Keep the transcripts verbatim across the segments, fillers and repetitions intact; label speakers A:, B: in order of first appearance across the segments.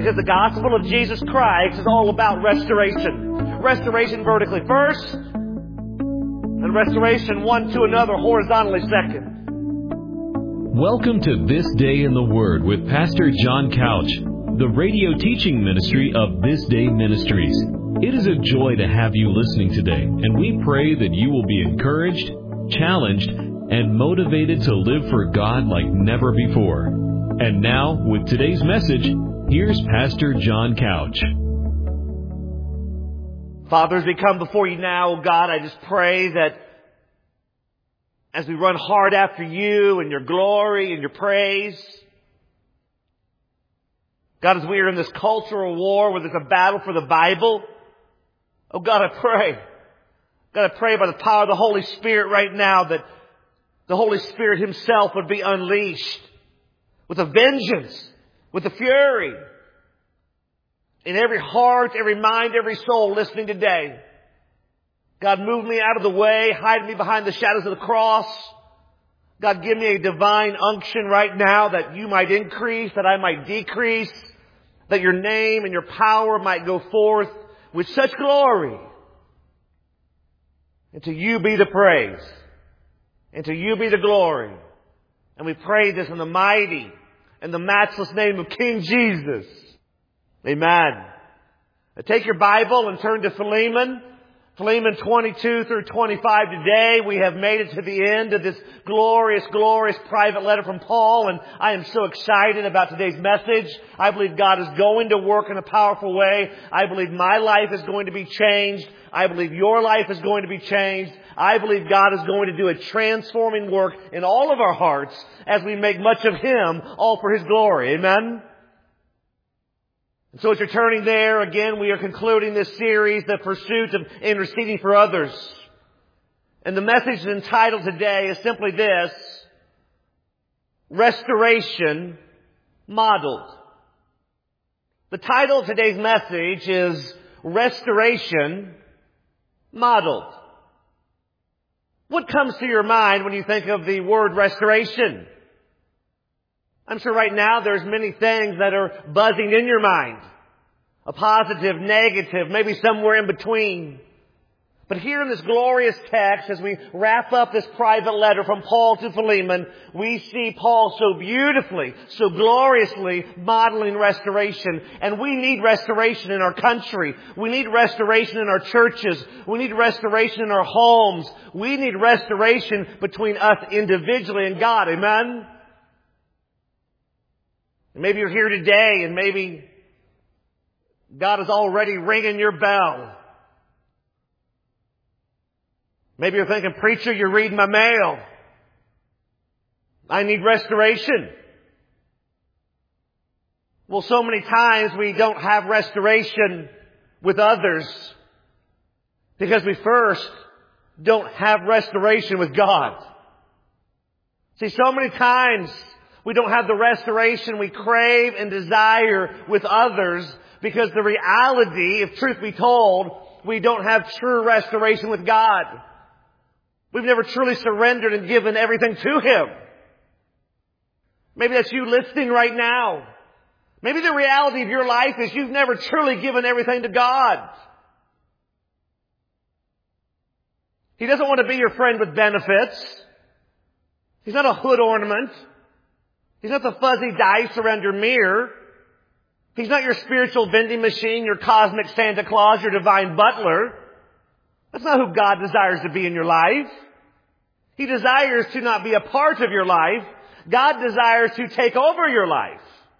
A: Because the gospel of Jesus Christ is all about restoration. Restoration vertically first, and restoration one to another horizontally second.
B: Welcome to This Day in the Word with Pastor John Couch, the radio teaching ministry of This Day Ministries. It is a joy to have you listening today, and we pray that you will be encouraged, challenged, and motivated to live for God like never before. And now, with today's message, here's Pastor John Couch.
A: Father, as we come before you now, God, I just pray that as we run hard after you and your glory and your praise, God, as we are in this cultural war where there's a battle for the Bible, oh God, I pray, God, I pray by the power of the Holy Spirit right now that the Holy Spirit Himself would be unleashed with a vengeance, with a fury in every heart, every mind, every soul listening today. God, move me out of the way, hide me behind the shadows of the cross. God, give me a divine unction right now that you might increase, that I might decrease, that your name and your power might go forth with such glory. And to you be the praise. And to you be the glory. And we pray this in the mighty and the matchless name of King Jesus. Amen. Now take your Bible and turn to Philemon. Philemon twenty-two through twenty-five today. We have made it to the end of this glorious, glorious private letter from Paul, and I am so excited about today's message. I believe God is going to work in a powerful way. I believe my life is going to be changed. I believe your life is going to be changed. I believe God is going to do a transforming work in all of our hearts as we make much of Him, all for His glory. Amen? And so as you're turning there, again, we are concluding this series, The Pursuit of Interceding for Others. And the message entitled today is simply this: Restoration Modeled. The title of today's message is Restoration Modeled. What comes to your mind when you think of the word restoration? I'm sure right now there's many things that are buzzing in your mind. A positive, negative, maybe somewhere in between. But here in this glorious text, as we wrap up this private letter from Paul to Philemon, we see Paul so beautifully, so gloriously modeling restoration. And we need restoration in our country. We need restoration in our churches. We need restoration in our homes. We need restoration between us individually and God. Amen? Maybe you're here today and maybe God is already ringing your bell. Maybe you're thinking, preacher, you're reading my mail. I need restoration. Well, so many times we don't have restoration with others because we first don't have restoration with God. See, so many times we don't have the restoration we crave and desire with others because the reality, if truth be told, we don't have true restoration with God. We've never truly surrendered and given everything to Him. Maybe that's you listening right now. Maybe the reality of your life is you've never truly given everything to God. He doesn't want to be your friend with benefits. He's not a hood ornament. He's not the fuzzy dice around your mirror. He's not your spiritual vending machine, your cosmic Santa Claus, your divine butler. That's not who God desires to be in your life. He desires to not be a part of your life. God desires to take over your life.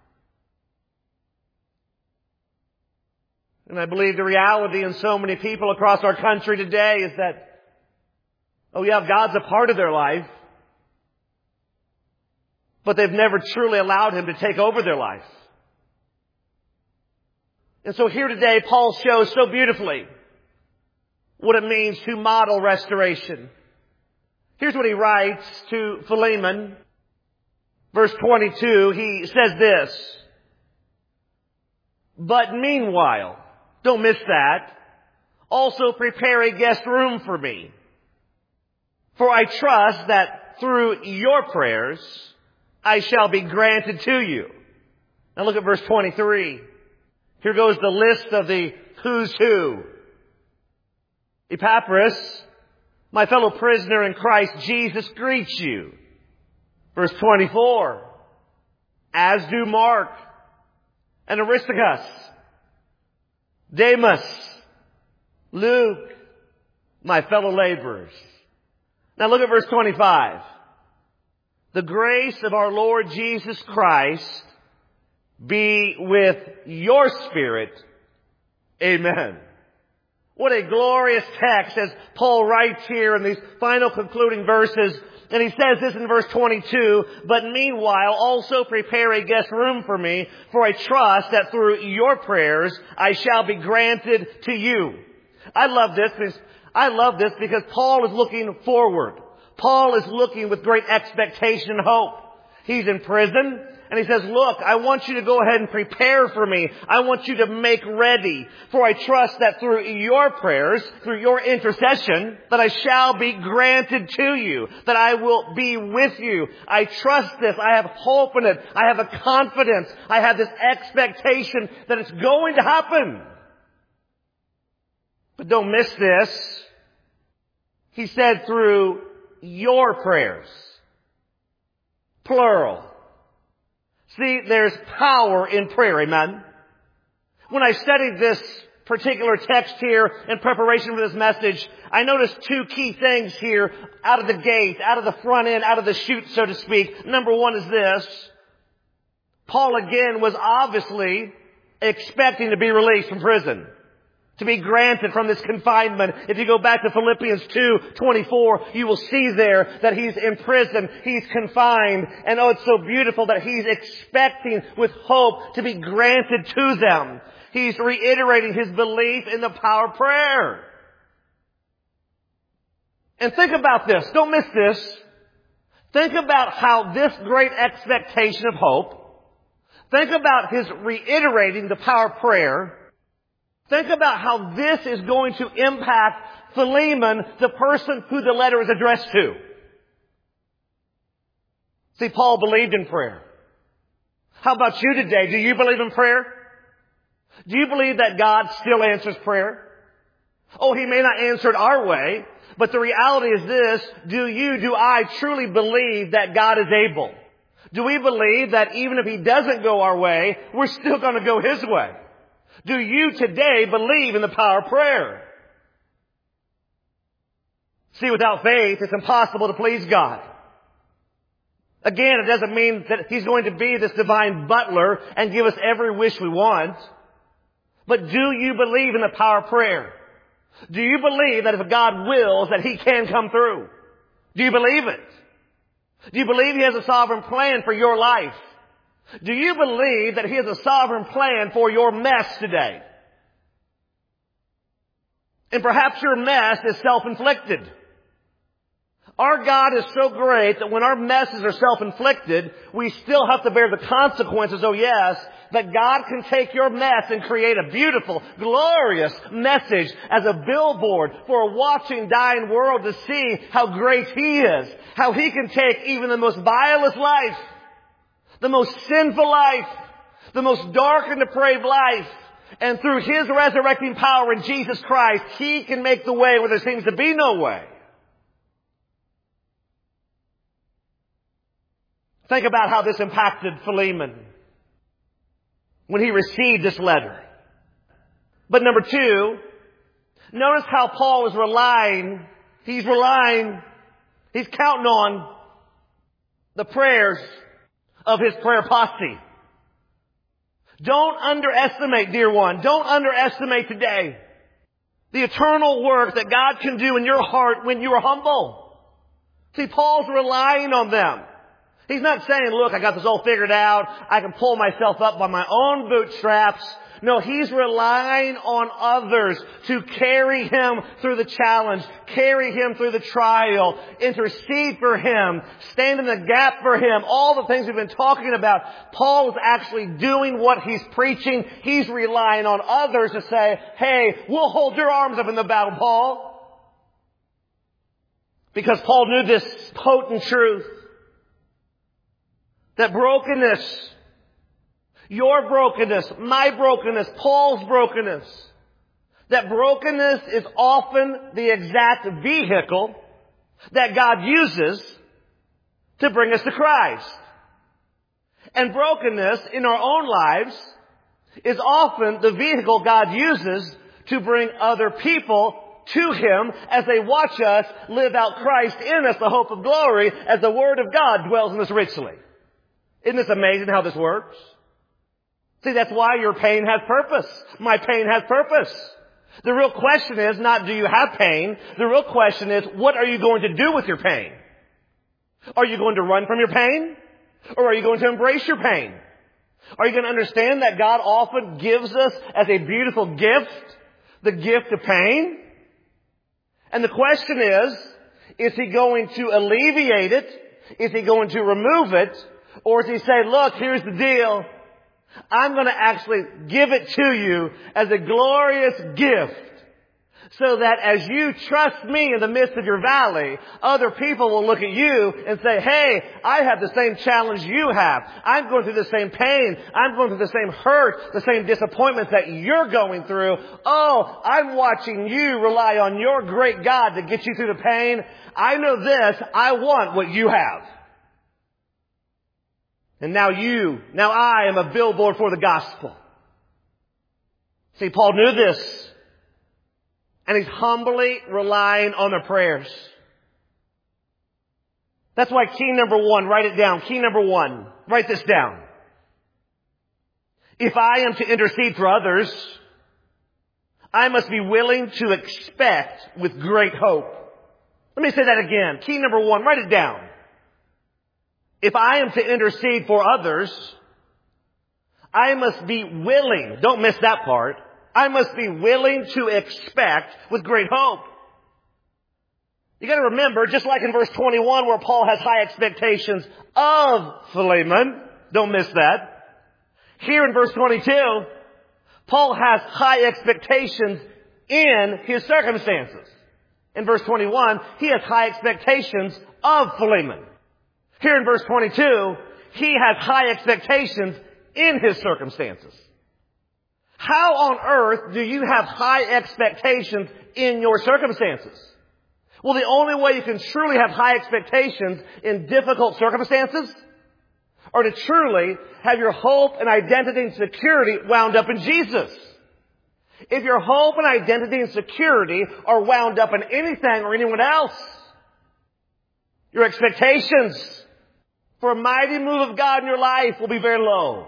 A: And I believe the reality in so many people across our country today is that, oh yeah, God's a part of their life, but they've never truly allowed Him to take over their life. And so here today, Paul shows so beautifully what it means to model restoration. Here's what he writes to Philemon. Verse twenty-two, he says this: But meanwhile, don't miss that, also prepare a guest room for me. For I trust that through your prayers, I shall be granted to you. Now look at verse twenty-three. Here goes the list of the who's who. Epaphras, my fellow prisoner in Christ Jesus, greets you. Verse twenty-four. As do Mark and Aristarchus, Demas, Luke, my fellow laborers. Now look at verse twenty-five. The grace of our Lord Jesus Christ be with your spirit. Amen. What a glorious text as Paul writes here in these final concluding verses. And he says this in verse twenty-two, but meanwhile also prepare a guest room for me, for I trust that through your prayers I shall be granted to you. I love this because, I love this because Paul is looking forward. Paul is looking with great expectation and hope. He's in prison. And he says, look, I want you to go ahead and prepare for me. I want you to make ready. For I trust that through your prayers, through your intercession, that I shall be granted to you. That I will be with you. I trust this. I have hope in it. I have a confidence. I have this expectation that it's going to happen. But don't miss this. He said through your prayers. Plural. See, there's power in prayer, amen? When I studied this particular text here in preparation for this message, I noticed two key things here out of the gate, out of the front end, out of the chute, so to speak. Number one is this. Paul again was obviously expecting to be released from prison. To be granted from this confinement. If you go back to Philippians two twenty-four, you will see there that he's in prison. He's confined. And oh, it's so beautiful that he's expecting with hope to be granted to them. He's reiterating his belief in the power of prayer. And think about this. Don't miss this. Think about how this great expectation of hope. Think about his reiterating the power of prayer. Think about how this is going to impact Philemon, the person who the letter is addressed to. See, Paul believed in prayer. How about you today? Do you believe in prayer? Do you believe that God still answers prayer? Oh, He may not answer it our way, but the reality is this: do you, do I truly believe that God is able? Do we believe that even if He doesn't go our way, we're still going to go His way? Do you today believe in the power of prayer? See, without faith, it's impossible to please God. Again, it doesn't mean that He's going to be this divine butler and give us every wish we want. But do you believe in the power of prayer? Do you believe that if God wills, that He can come through? Do you believe it? Do you believe He has a sovereign plan for your life? Do you believe that He has a sovereign plan for your mess today? And perhaps your mess is self-inflicted. Our God is so great that when our messes are self-inflicted, we still have to bear the consequences, oh yes, that God can take your mess and create a beautiful, glorious message as a billboard for a watching, dying world to see how great He is. How He can take even the most vilest life, the most sinful life, the most dark and depraved life, and through His resurrecting power in Jesus Christ, He can make the way where there seems to be no way. Think about how this impacted Philemon when he received this letter. But number two, notice how Paul is relying, he's relying, he's counting on the prayers of his prayer posse. Don't underestimate, dear one, don't underestimate today the eternal work that God can do in your heart when you are humble. See, Paul's relying on them. He's not saying, look, I got this all figured out. I can pull myself up by my own bootstraps. No, he's relying on others to carry him through the challenge, carry him through the trial, intercede for him, stand in the gap for him, all the things we've been talking about. Paul is actually doing what he's preaching. He's relying on others to say, hey, we'll hold your arms up in the battle, Paul. Because Paul knew this potent truth. That brokenness Your brokenness, my brokenness, Paul's brokenness. That brokenness is often the exact vehicle that God uses to bring us to Christ. And brokenness in our own lives is often the vehicle God uses to bring other people to Him as they watch us live out Christ in us, the hope of glory, as the Word of God dwells in us richly. Isn't this amazing how this works? See, that's why your pain has purpose. My pain has purpose. The real question is not, do you have pain? The real question is, what are you going to do with your pain? Are you going to run from your pain? Or are you going to embrace your pain? Are you going to understand that God often gives us as a beautiful gift the gift of pain? And the question is, is He going to alleviate it? Is He going to remove it? Or does He say, look, here's the deal. I'm going to actually give it to you as a glorious gift so that as you trust me in the midst of your valley, other people will look at you and say, hey, I have the same challenge you have. I'm going through the same pain. I'm going through the same hurt, the same disappointments that you're going through. Oh, I'm watching you rely on your great God to get you through the pain. I know this. I want what you have. And now you, now I am a billboard for the gospel. See, Paul knew this. And he's humbly relying on their prayers. That's why key number one, write it down. Key number one, write this down. If I am to intercede for others, I must be willing to expect with great hope. Let me say that again. Key number one, write it down. If I am to intercede for others, I must be willing, don't miss that part, I must be willing to expect with great hope. You got to remember, just like in verse twenty-one where Paul has high expectations of Philemon, don't miss that. Here in verse twenty-two, Paul has high expectations in his circumstances. In verse twenty-one, he has high expectations of Philemon. Here in verse twenty-two, he has high expectations in his circumstances. How on earth do you have high expectations in your circumstances? Well, the only way you can truly have high expectations in difficult circumstances are to truly have your hope and identity and security wound up in Jesus. If your hope and identity and security are wound up in anything or anyone else, your expectations for a mighty move of God in your life will be very low.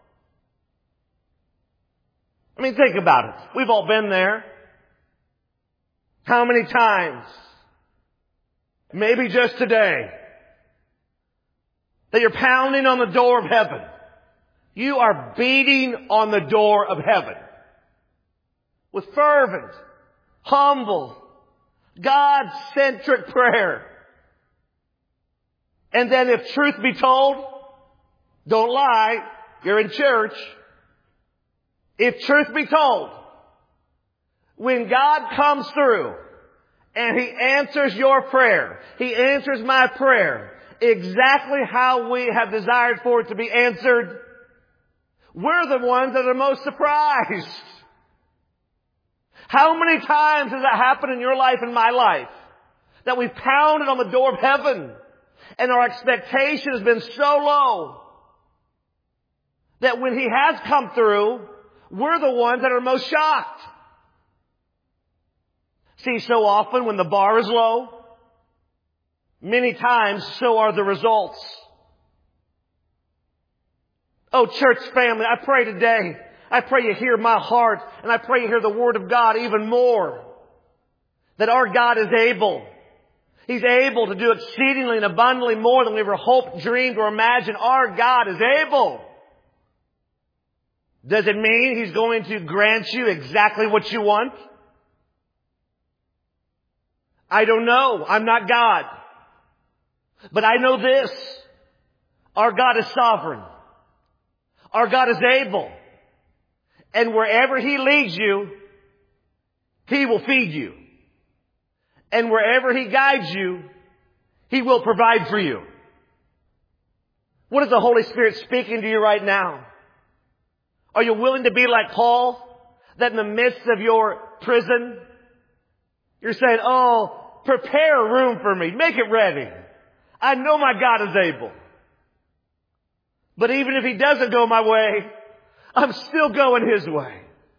A: I mean, think about it. We've all been there. How many times, maybe just today, that you're pounding on the door of heaven. You are beating on the door of heaven with fervent, humble, God-centric prayer. And then if truth be told, don't lie, you're in church. If truth be told, when God comes through and He answers your prayer, He answers my prayer exactly how we have desired for it to be answered, we're the ones that are most surprised. How many times has that happened in your life and my life? That we've pounded on the door of heaven and our expectation has been so low that when He has come through, we're the ones that are most shocked. See, so often when the bar is low, many times so are the results. Oh, church family, I pray today, I pray you hear my heart, and I pray you hear the Word of God even more. That our God is able. He's able to do exceedingly and abundantly more than we ever hoped, dreamed, or imagined. Our God is able. Does it mean He's going to grant you exactly what you want? I don't know. I'm not God. But I know this. Our God is sovereign. Our God is able. And wherever He leads you, He will feed you. And wherever He guides you, He will provide for you. What is the Holy Spirit speaking to you right now? Are you willing to be like Paul? That in the midst of your prison, you're saying, oh, prepare a room for me. Make it ready. I know my God is able. But even if He doesn't go my way, I'm still going His way.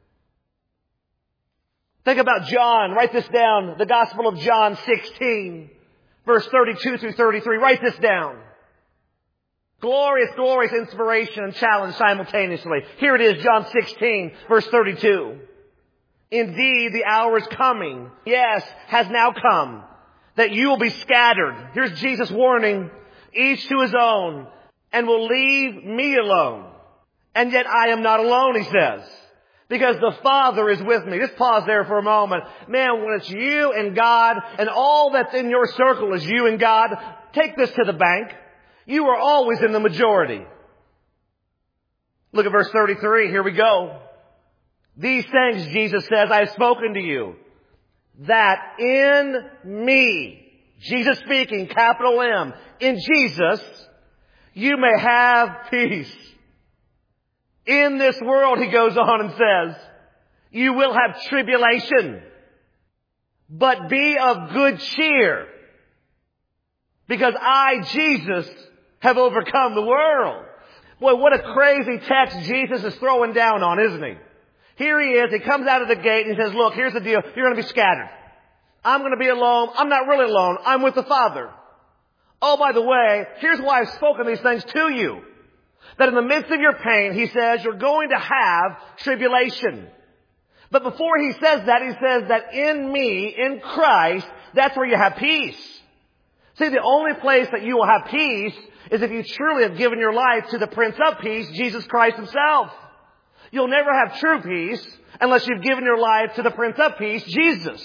A: Think about John. Write this down. The Gospel of John sixteen, verse thirty-two through thirty-three. Write this down. Glorious, glorious inspiration and challenge simultaneously. Here it is, John sixteen, verse thirty-two. Indeed, the hour is coming, yes, has now come, that you will be scattered. Here's Jesus warning, each to his own, and will leave me alone. And yet I am not alone, he says, because the Father is with me. Just pause there for a moment. Man, when it's you and God, and all that's in your circle is you and God, take this to the bank. You are always in the majority. Look at verse thirty-three. Here we go. These things, Jesus says, I have spoken to you, that in me, Jesus speaking, capital M, in Jesus, you may have peace. In this world, he goes on and says, you will have tribulation, but be of good cheer, because I, Jesus, have overcome the world. Boy, what a crazy text Jesus is throwing down on, isn't he? Here he is. He comes out of the gate and he says, look, here's the deal. You're going to be scattered. I'm going to be alone. I'm not really alone. I'm with the Father. Oh, by the way, here's why I've spoken these things to you. That in the midst of your pain, he says, you're going to have tribulation. But before he says that, he says that in me, in Christ, that's where you have peace. See, the only place that you will have peace is if you truly have given your life to the Prince of Peace, Jesus Christ himself. You'll never have true peace unless you've given your life to the Prince of Peace, Jesus.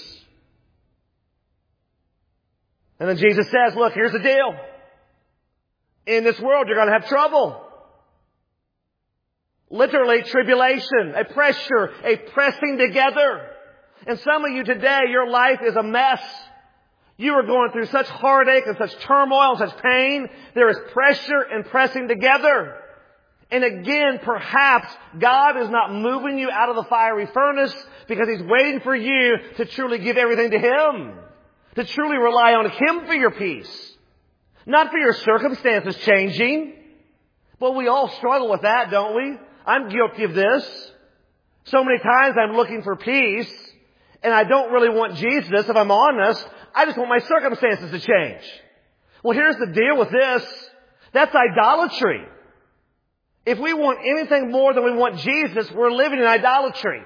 A: And then Jesus says, look, here's the deal. In this world, you're going to have trouble. Literally, tribulation, a pressure, a pressing together. And some of you today, your life is a mess. You are going through such heartache and such turmoil and such pain. There is pressure and pressing together. And again, perhaps God is not moving you out of the fiery furnace because He's waiting for you to truly give everything to Him. To truly rely on Him for your peace. Not for your circumstances changing. But we all struggle with that, don't we? I'm guilty of this. So many times I'm looking for peace and I don't really want Jesus, if I'm honest. I just want my circumstances to change. Well, here's the deal with this. That's idolatry. If we want anything more than we want Jesus, we're living in idolatry.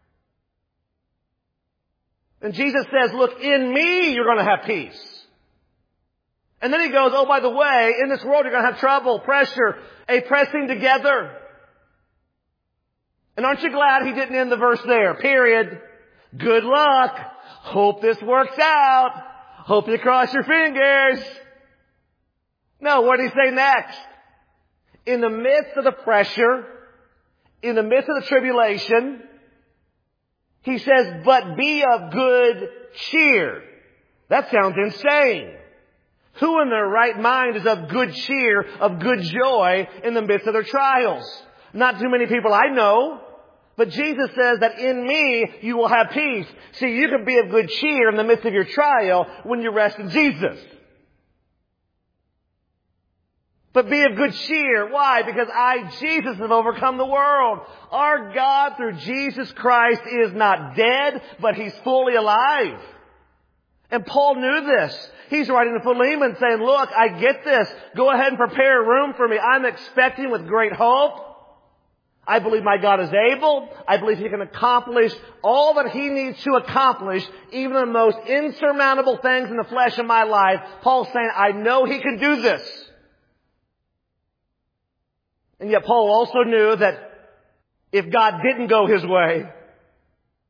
A: And Jesus says, look, in me you're going to have peace. And then he goes, oh, by the way, in this world you're going to have trouble, pressure, a pressing together. And aren't you glad he didn't end the verse there? Period. Good luck. Hope this works out. Hope you cross your fingers. No, what did he say next? In the midst of the pressure, in the midst of the tribulation, he says, but be of good cheer. That sounds insane. Who in their right mind is of good cheer, of good joy in the midst of their trials? Not too many people I know. But Jesus says that in me you will have peace. See, you can be of good cheer in the midst of your trial when you rest in Jesus. But be of good cheer. Why? Because I, Jesus, have overcome the world. Our God through Jesus Christ is not dead, but He's fully alive. And Paul knew this. He's writing to Philemon saying, look, I get this. Go ahead and prepare a room for me. I'm expecting with great hope. I believe my God is able. I believe He can accomplish all that He needs to accomplish, even the most insurmountable things in the flesh of my life. Paul's saying, I know He can do this. And yet Paul also knew that if God didn't go His way,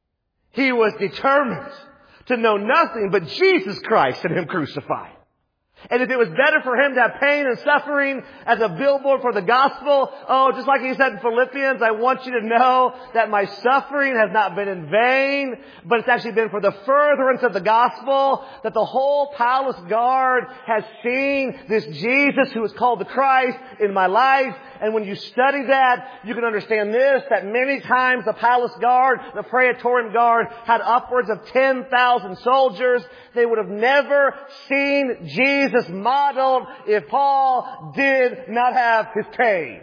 A: he was determined to know nothing but Jesus Christ and Him crucified. And if it was better for him to have pain and suffering as a billboard for the gospel, oh, just like he said in Philippians, I want you to know that my suffering has not been in vain, but it's actually been for the furtherance of the gospel, that the whole palace guard has seen this Jesus who is called the Christ in my life. And when you study that, you can understand this, that many times the palace guard, the Praetorian guard, had upwards of ten thousand soldiers. They would have never seen Jesus modeled if Paul did not have his pain.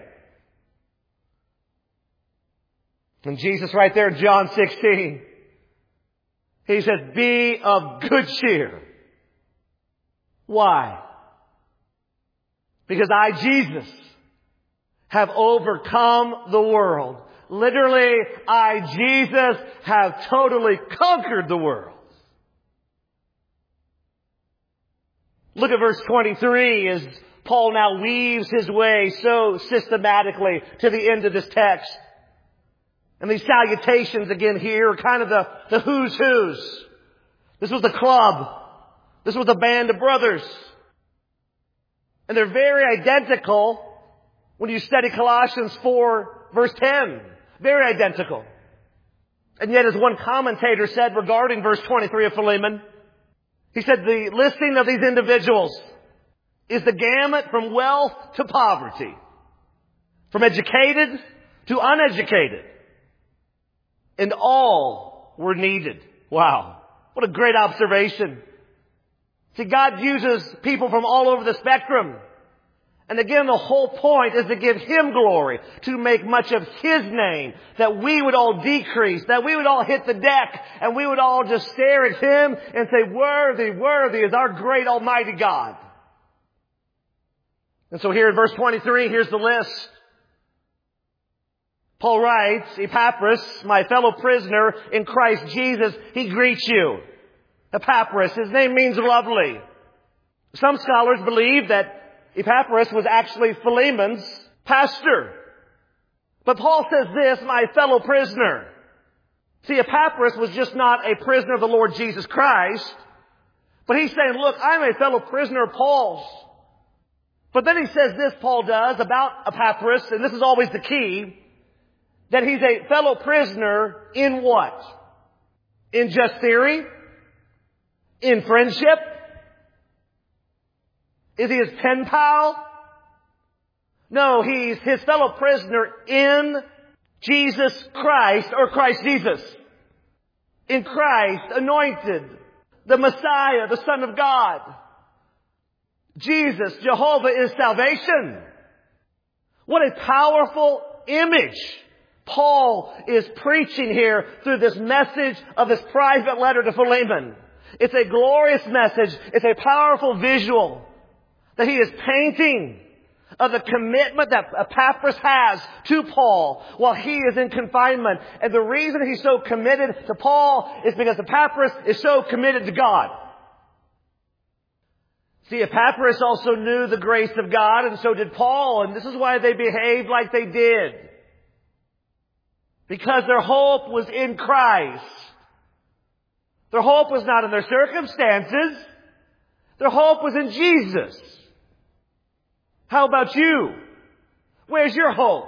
A: And Jesus right there in John sixteen, he says, be of good cheer. Why? Because I, Jesus, have overcome the world. Literally, I, Jesus, have totally conquered the world. Look at verse twenty-three as Paul now weaves his way so systematically to the end of this text. And these salutations again here are kind of the, the who's who's. This was the club. This was the band of brothers. And they're very identical when you study Colossians four, verse ten. Very identical. And yet, as one commentator said regarding verse twenty-three of Philemon, he said the listing of these individuals is the gamut from wealth to poverty, from educated to uneducated, and all were needed. Wow. What a great observation. See, God uses people from all over the spectrum. And again, the whole point is to give Him glory, to make much of His name, that we would all decrease, that we would all hit the deck, and we would all just stare at Him and say, worthy, worthy is our great Almighty God. And so here in verse twenty-three, here's the list. Paul writes, Epaphras, my fellow prisoner in Christ Jesus, he greets you. Epaphras, his name means lovely. Some scholars believe that Epaphras was actually Philemon's pastor. But Paul says this, my fellow prisoner. See, Epaphras was just not a prisoner of the Lord Jesus Christ, but he's saying, look, I'm a fellow prisoner of Paul's. But then he says this, Paul does, about Epaphras, and this is always the key, that he's a fellow prisoner in what? In just theory? In friendship? Is he his pen pal? No, he's his fellow prisoner in Jesus Christ, or Christ Jesus. In Christ, anointed, the Messiah, the Son of God. Jesus, Jehovah is salvation. What a powerful image Paul is preaching here through this message of this private letter to Philemon. It's a glorious message. It's a powerful visual that he is painting of the commitment that Epaphras has to Paul while he is in confinement. And the reason he's so committed to Paul is because Epaphras is so committed to God. See, Epaphras also knew the grace of God, and so did Paul, and this is why they behaved like they did. Because their hope was in Christ. Their hope was not in their circumstances. Their hope was in Jesus. How about you? Where's your hope?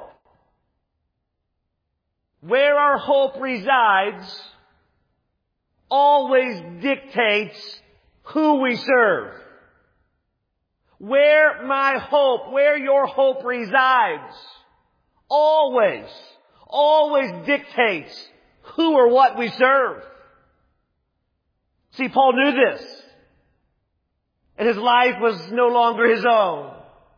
A: Where our hope resides always dictates who we serve. Where my hope, where your hope resides, always, always dictates who or what we serve. See, Paul knew this. And his life was no longer his own.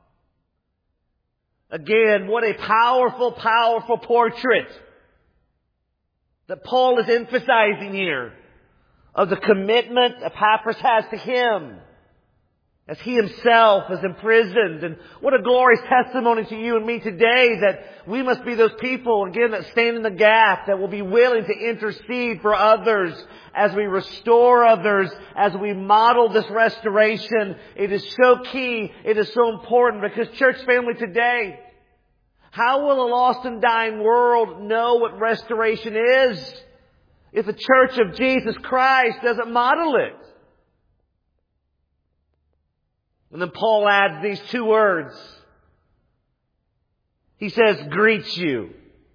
A: Again, what a powerful, powerful portrait that Paul is emphasizing here of the commitment Epaphras has to him as he himself is imprisoned. And what a glorious testimony to you and me today that we must be those people, again, that stand in the gap, that will be willing to intercede for others as we restore others, as we model this restoration. It is so key. It is so important because, church family, today, how will a lost and dying world know what restoration is if the church of Jesus Christ doesn't model it? And then Paul adds these two words. He says, greet you.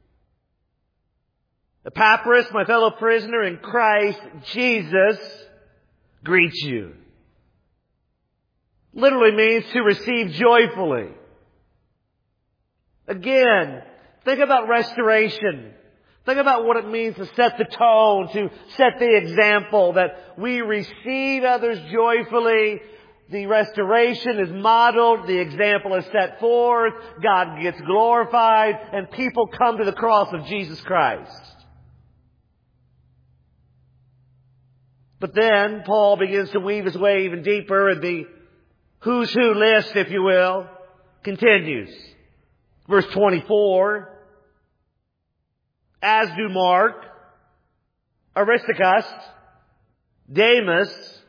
A: Epaphras, my fellow prisoner in Christ Jesus, greets you. Literally means to receive joyfully. Again, think about restoration. Think about what it means to set the tone, to set the example, that we receive others joyfully. The restoration is modeled, the example is set forth, God gets glorified, and people come to the cross of Jesus Christ. But then Paul begins to weave his way even deeper, and the who's who list, if you will, continues. Verse twenty-four, as do Mark, Aristarchus, Demas,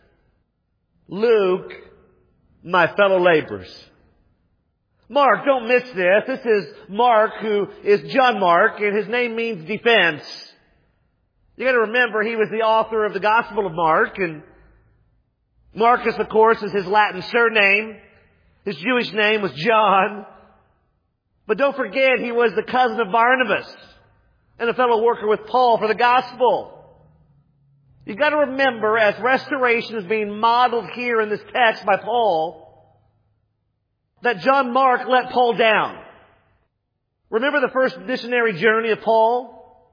A: Luke, my fellow laborers. Mark, don't miss this. This is Mark, who is John Mark, and his name means defense. You got to remember, he was the author of the Gospel of Mark, and Marcus, of course, is his Latin surname. His Jewish name was John. But don't forget, he was the cousin of Barnabas and a fellow worker with Paul for the gospel. You've got to remember, as restoration is being modeled here in this text by Paul, that John Mark let Paul down. Remember the first missionary journey of Paul?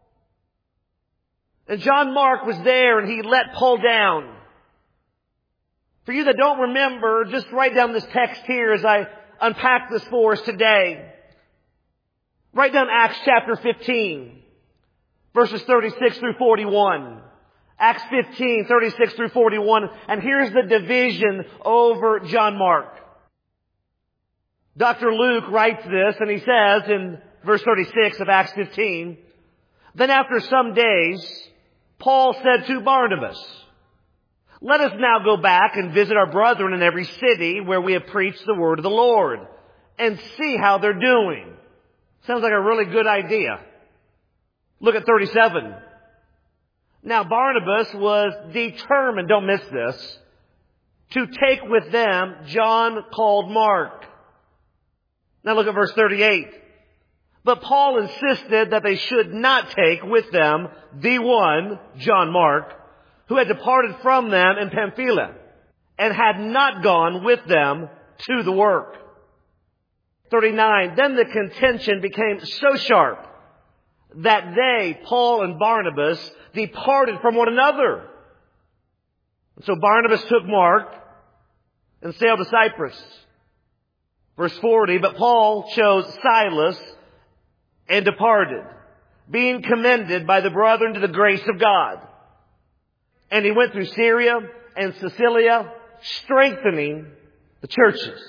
A: And John Mark was there and he let Paul down. For you that don't remember, just write down this text here as I unpack this for us today. Write down Acts chapter fifteen, verses thirty-six through forty-one. Acts fifteen, thirty-six through forty-one. And here's the division over John Mark. Doctor Luke writes this, and he says in verse thirty-six of Acts fifteen, then after some days, Paul said to Barnabas, let us now go back and visit our brethren in every city where we have preached the word of the Lord, and see how they're doing. Sounds like a really good idea. Look at thirty-seven. Now Barnabas was determined, don't miss this, to take with them John called Mark. Now look at verse thirty-eight. But Paul insisted that they should not take with them the one, John Mark, who had departed from them in Pamphylia, and had not gone with them to the work. thirty-nine. Then the contention became so sharp that they, Paul and Barnabas, departed from one another. So Barnabas took Mark and sailed to Cyprus. Verse forty, but Paul chose Silas and departed, being commended by the brethren to the grace of God. And he went through Syria and Cilicia, strengthening the churches.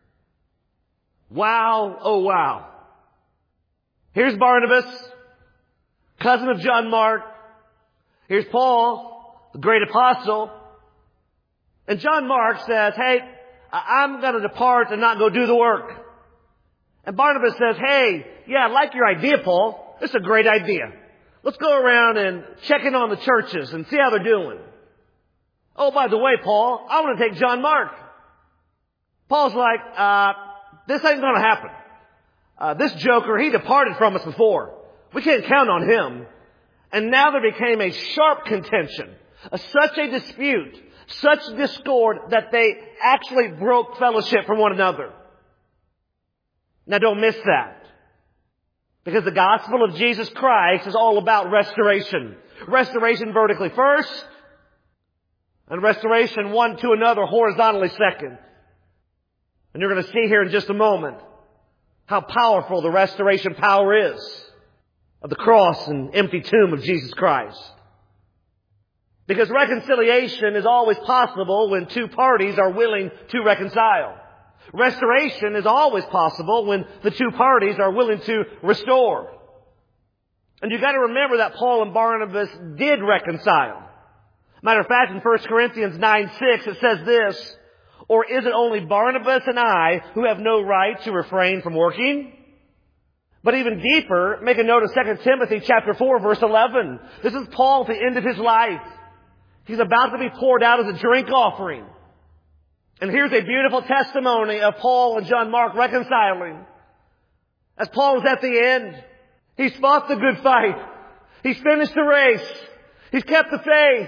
A: Wow, oh wow. Here's Barnabas, cousin of John Mark. Here's Paul, the great apostle. And John Mark says, hey, I'm going to depart and not go do the work. And Barnabas says, hey, yeah, I like your idea, Paul. This is a great idea. Let's go around and check in on the churches and see how they're doing. Oh, by the way, Paul, I want to take John Mark. Paul's like, uh, this ain't going to happen. Uh, this joker, he departed from us before. We can't count on him. And now there became a sharp contention, a, such a dispute, such discord that they actually broke fellowship from one another. Now don't miss that. Because the gospel of Jesus Christ is all about restoration. Restoration vertically first, and restoration one to another horizontally second. And you're going to see here in just a moment how powerful the restoration power is of the cross and empty tomb of Jesus Christ. Because reconciliation is always possible when two parties are willing to reconcile. Restoration is always possible when the two parties are willing to restore. And you've got to remember that Paul and Barnabas did reconcile. Matter of fact, in First Corinthians nine six, it says this, or is it only Barnabas and I who have no right to refrain from working? But even deeper, make a note of Second Timothy chapter four, verse eleven. This is Paul at the end of his life. He's about to be poured out as a drink offering. And here's a beautiful testimony of Paul and John Mark reconciling. As Paul is at the end, he's fought the good fight. He's finished the race. He's kept the faith.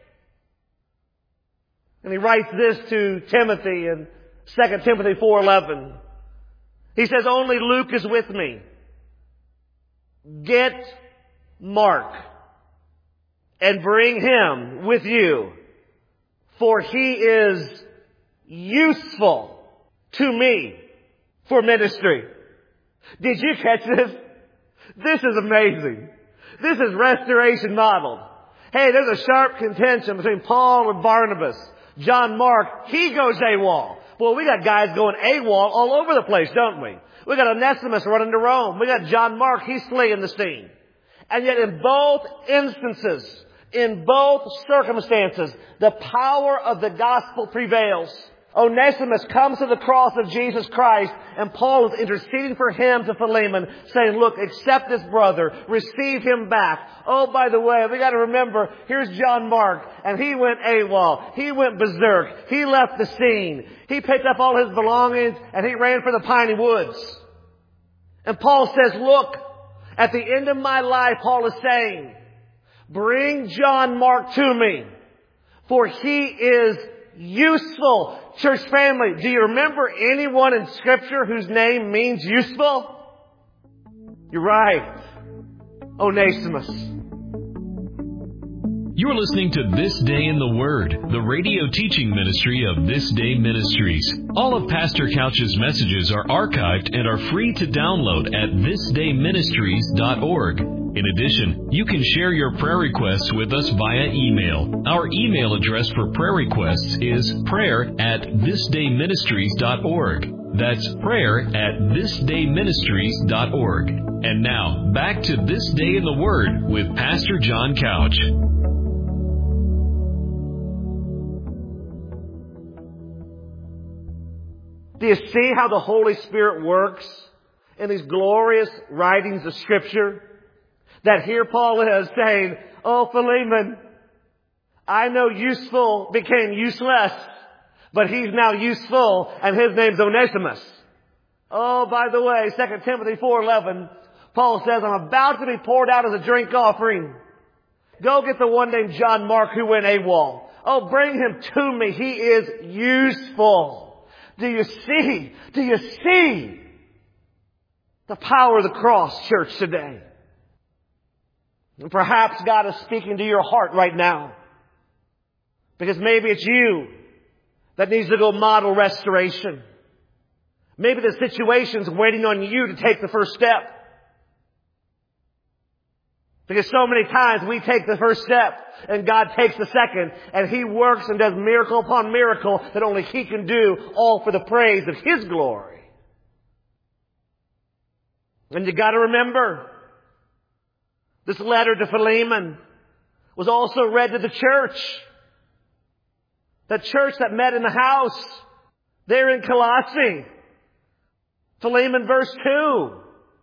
A: And he writes this to Timothy in Second Timothy four eleven. He says, only Luke is with me. Get Mark and bring him with you, for he is useful to me for ministry. Did you catch this? This is amazing. This is restoration modeled. Hey, there's a sharp contention between Paul and Barnabas. John Mark, he goes AWOL. Well, we got guys going AWOL all over the place, don't we? We got Onesimus running to Rome. We got John Mark, he's fleeing the scene. And yet in both instances, in both circumstances, the power of the gospel prevails. Onesimus comes to the cross of Jesus Christ, and Paul is interceding for him to Philemon, saying, look, accept this brother, receive him back. Oh, by the way, we got to remember, here's John Mark, and he went AWOL. He went berserk. He left the scene. He picked up all his belongings, and he ran for the piney woods. And Paul says, look, at the end of my life, Paul is saying, bring John Mark to me, for he is useful. Church family, do you remember anyone in Scripture whose name means useful? You're right. Onesimus.
B: You're listening to This Day in the Word, the radio teaching ministry of This Day Ministries. All of Pastor Couch's messages are archived and are free to download at this day ministries dot org. In addition, you can share your prayer requests with us via email. Our email address for prayer requests is prayer at this day ministries dot org. That's prayer at this day ministries dot org. And now, back to This Day in the Word with Pastor John Couch.
A: Do you see how the Holy Spirit works in these glorious writings of Scripture? That here Paul is saying, oh, Philemon, I know useful became useless, but he's now useful, and his name's Onesimus. Oh, by the way, Second Timothy four eleven, Paul says, I'm about to be poured out as a drink offering. Go get the one named John Mark who went AWOL. Oh, bring him to me. He is useful. Do you see? Do you see the power of the cross, church, today? And perhaps God is speaking to your heart right now. Because maybe it's you that needs to go model restoration. Maybe the situation's waiting on you to take the first step. Because so many times we take the first step and God takes the second, and He works and does miracle upon miracle that only He can do, all for the praise of His glory. And you got to remember, this letter to Philemon was also read to the church. The church that met in the house there in Colossae. Philemon verse two.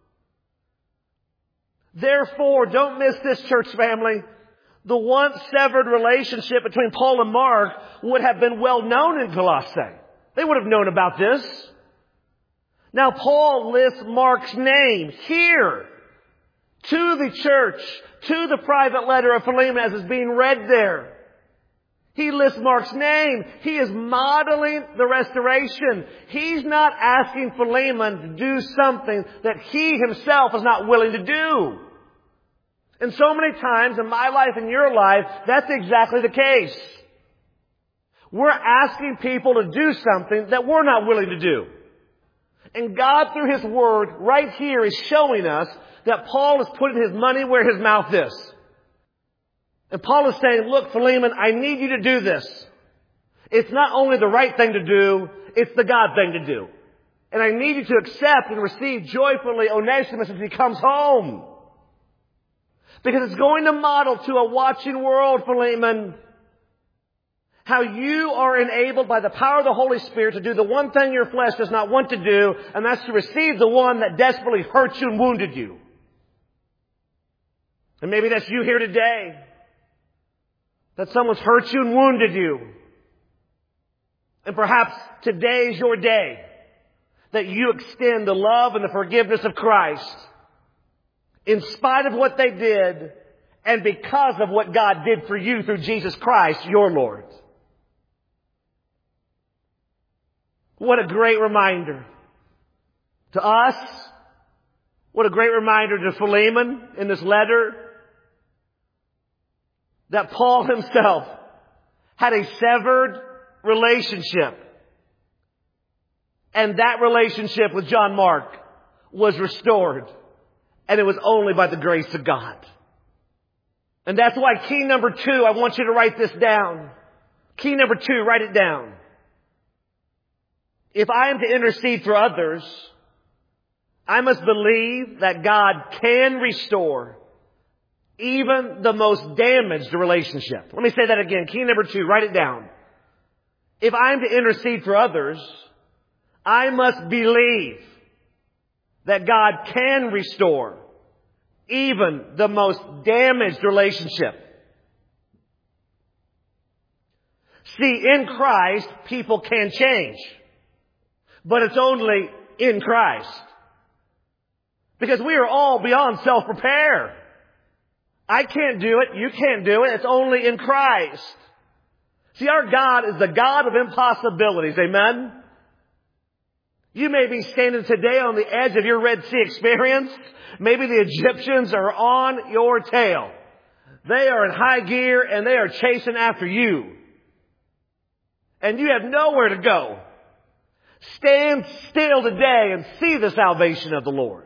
A: Therefore, don't miss this, church family. The once severed relationship between Paul and Mark would have been well known in Colossae. They would have known about this. Now Paul lists Mark's name here to the church, to the private letter of Philemon as is being read there. He lists Mark's name. He is modeling the restoration. He's not asking Philemon to do something that he himself is not willing to do. And so many times in my life and your life, that's exactly the case. We're asking people to do something that we're not willing to do. And God, through His Word, right here, is showing us that Paul is putting his money where his mouth is. And Paul is saying, look, Philemon, I need you to do this. It's not only the right thing to do, it's the God thing to do. And I need you to accept and receive joyfully Onesimus as he comes home. Because it's going to model to a watching world, Philemon, how you are enabled by the power of the Holy Spirit to do the one thing your flesh does not want to do, and that's to receive the one that desperately hurt you and wounded you. And maybe that's you here today. That someone's hurt you and wounded you. And perhaps today is your day that you extend the love and the forgiveness of Christ in spite of what they did and because of what God did for you through Jesus Christ, your Lord. What a great reminder to us. What a great reminder to Philemon in this letter that Paul himself had a severed relationship. And that relationship with John Mark was restored. And it was only by the grace of God. And that's why key number two, I want you to write this down. Key number two, write it down. If I am to intercede for others, I must believe that God can restore even the most damaged relationship. Let me say that again. Key number two, write it down. If I am to intercede for others, I must believe that God can restore even the most damaged relationship. See, in Christ, people can change. But it's only in Christ. Because we are all beyond self-repair. I can't do it. You can't do it. It's only in Christ. See, our God is the God of impossibilities. Amen? You may be standing today on the edge of your Red Sea experience. Maybe the Egyptians are on your tail. They are in high gear and they are chasing after you. And you have nowhere to go. Stand still today and see the salvation of the Lord.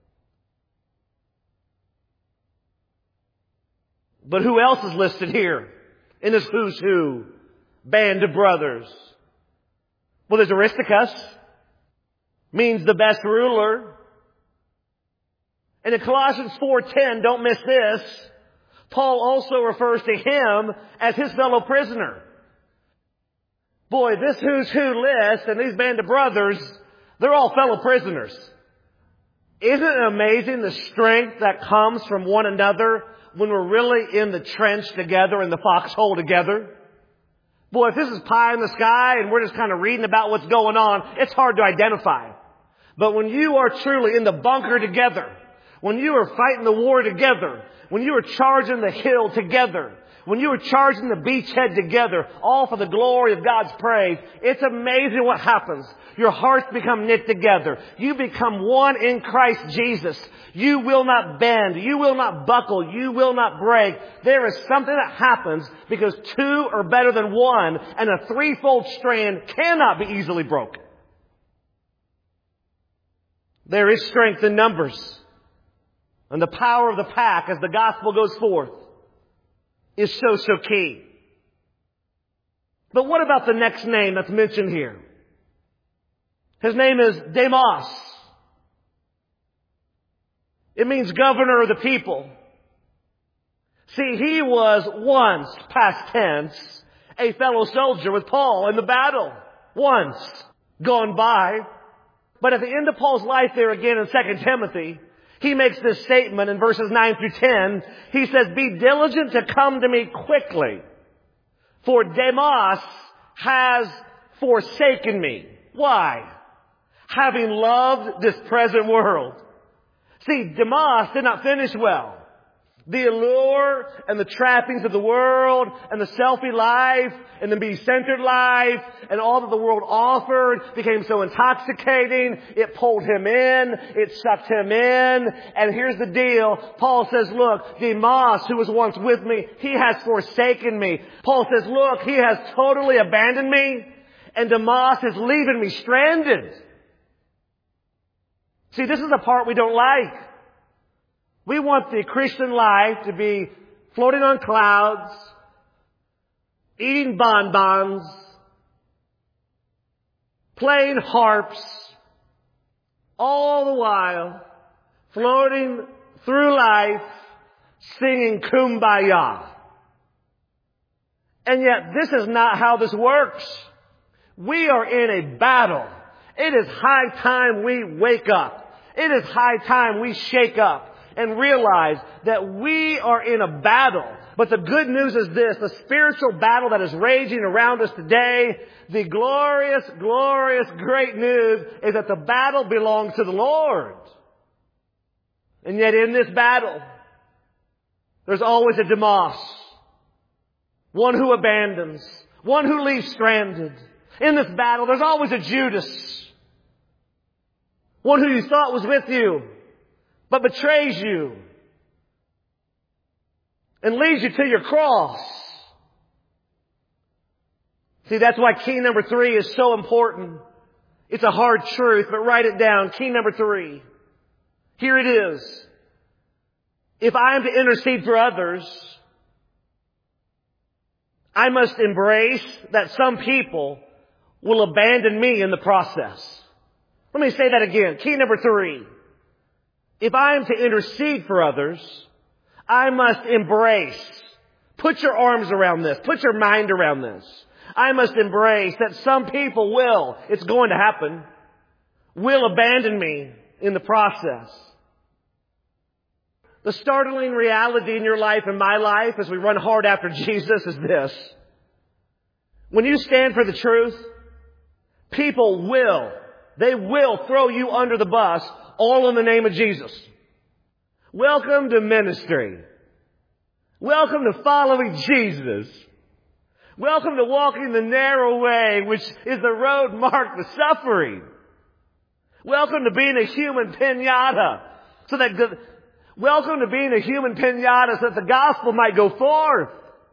A: But who else is listed here in this who's who band of brothers? Well, there's Aristarchus, means the best ruler. And in Colossians four ten, don't miss this, Paul also refers to him as his fellow prisoner. Boy, this who's who list and these band of brothers, they're all fellow prisoners. Isn't it amazing the strength that comes from one another when we're really in the trench together, in the foxhole together? Boy, if this is pie in the sky and we're just kind of reading about what's going on, it's hard to identify. But when you are truly in the bunker together, when you are fighting the war together, when you are charging the hill together, when you are charging the beachhead together, all for the glory of God's praise, it's amazing what happens. Your hearts become knit together. You become one in Christ Jesus. You will not bend. You will not buckle. You will not break. There is something that happens because two are better than one, and a threefold strand cannot be easily broken. There is strength in numbers. And the power of the pack as the gospel goes forth is so, so key. But what about the next name that's mentioned here? His name is Demas. It means governor of the people. See, he was once, past tense, a fellow soldier with Paul in the battle. Once. Gone by. But at the end of Paul's life there again in Second Timothy, he makes this statement in verses nine through ten. He says, "Be diligent to come to me quickly, for Demas has forsaken me." Why? Having loved this present world. See, Demas did not finish well. The allure and the trappings of the world and the selfie life and the me-centered life and all that the world offered became so intoxicating. It pulled him in. It sucked him in. And here's the deal. Paul says, look, Demas, who was once with me, he has forsaken me. Paul says, look, he has totally abandoned me. And Demas is leaving me stranded. See, this is the part we don't like. We want the Christian life to be floating on clouds, eating bonbons, playing harps, all the while floating through life, singing Kumbaya. And yet this is not how this works. We are in a battle. It is high time we wake up. It is high time we shake up. and realize that we are in a battle. But the good news is this, the spiritual battle that is raging around us today, the glorious, glorious, great news is that the battle belongs to the Lord. And yet in this battle, there's always a Demas. One who abandons. One who leaves stranded. In this battle, there's always a Judas. One who you thought was with you, but betrays you. And leads you to your cross. See, that's why key number three is so important. It's a hard truth, but write it down. Key number three. Here it is. If I am to intercede for others, I must embrace that some people will abandon me in the process. Let me say that again. Key number three. If I am to intercede for others, I must embrace. Put your arms around this. Put your mind around this. I must embrace that some people will, it's going to happen, will abandon me in the process. The startling reality in your life and my life as we run hard after Jesus is this. When you stand for the truth, people will, they will throw you under the bus, all in the name of Jesus. Welcome to ministry. Welcome to following Jesus. Welcome to walking the narrow way, which is the road marked with suffering. Welcome to being a human pinata, so that the, welcome to being a human pinata, so that the gospel might go forth.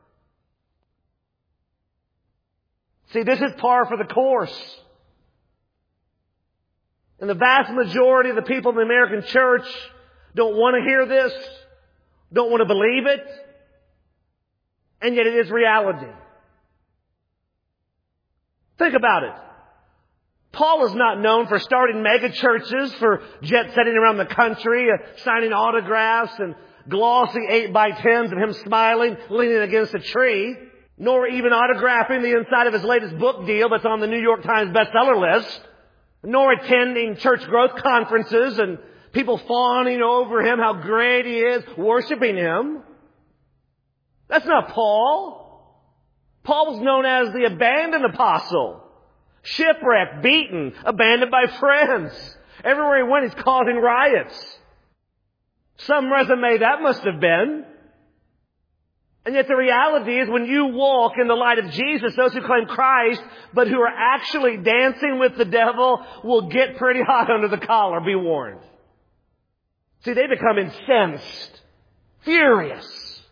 A: See, this is par for the course. And the vast majority of the people in the American church don't want to hear this, don't want to believe it, and yet it is reality. Think about it. Paul is not known for starting mega churches, for jet-setting around the country, uh, signing autographs and glossy eight by tens of him smiling, leaning against a tree, nor even autographing the inside of his latest book deal that's on the New York Times bestseller list, nor attending church growth conferences and people fawning over him, how great he is, worshiping him. That's not Paul. Paul was known as the abandoned apostle. Shipwrecked, beaten, abandoned by friends. Everywhere he went, he's causing riots. Some resume that must have been. And yet the reality is when you walk in the light of Jesus, those who claim Christ, but who are actually dancing with the devil, will get pretty hot under the collar, be warned. See, they become incensed, furious.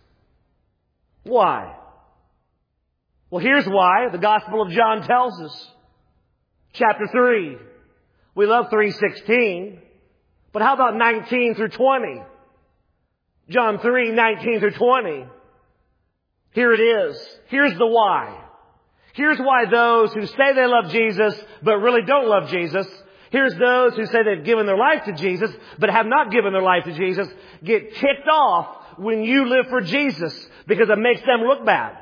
A: Why? Well, here's why. The Gospel of John tells us. Chapter three. We love three sixteen. But how about nineteen through twenty? John three, nineteen through twenty. Here it is. Here's the why. Here's why those who say they love Jesus but really don't love Jesus. Here's those who say they've given their life to Jesus but have not given their life to Jesus get ticked off when you live for Jesus because it makes them look bad.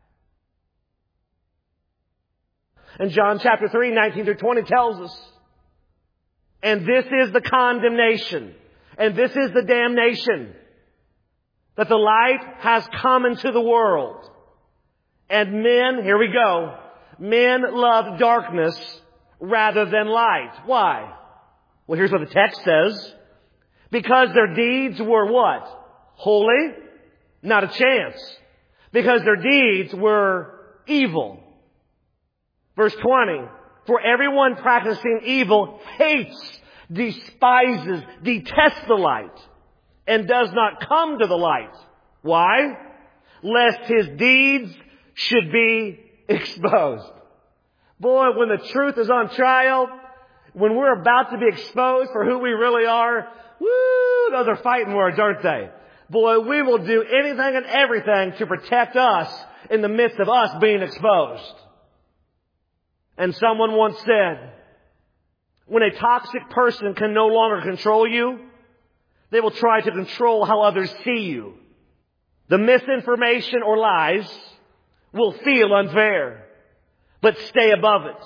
A: And John chapter three, nineteen through twenty tells us, and this is the condemnation, and this is the damnation, that the light has come into the world. And men, here we go, men love darkness rather than light. Why? Well, here's what the text says. Because their deeds were what? Holy? Not a chance. Because their deeds were evil. Verse twenty, for everyone practicing evil hates, despises, detests the light, and does not come to the light. Why? Lest his deeds should be exposed. Boy, when the truth is on trial, when we're about to be exposed for who we really are, woo, those are fighting words, aren't they? Boy, we will do anything and everything to protect us in the midst of us being exposed. And someone once said, when a toxic person can no longer control you, they will try to control how others see you. The misinformation or lies will feel unfair, but stay above it,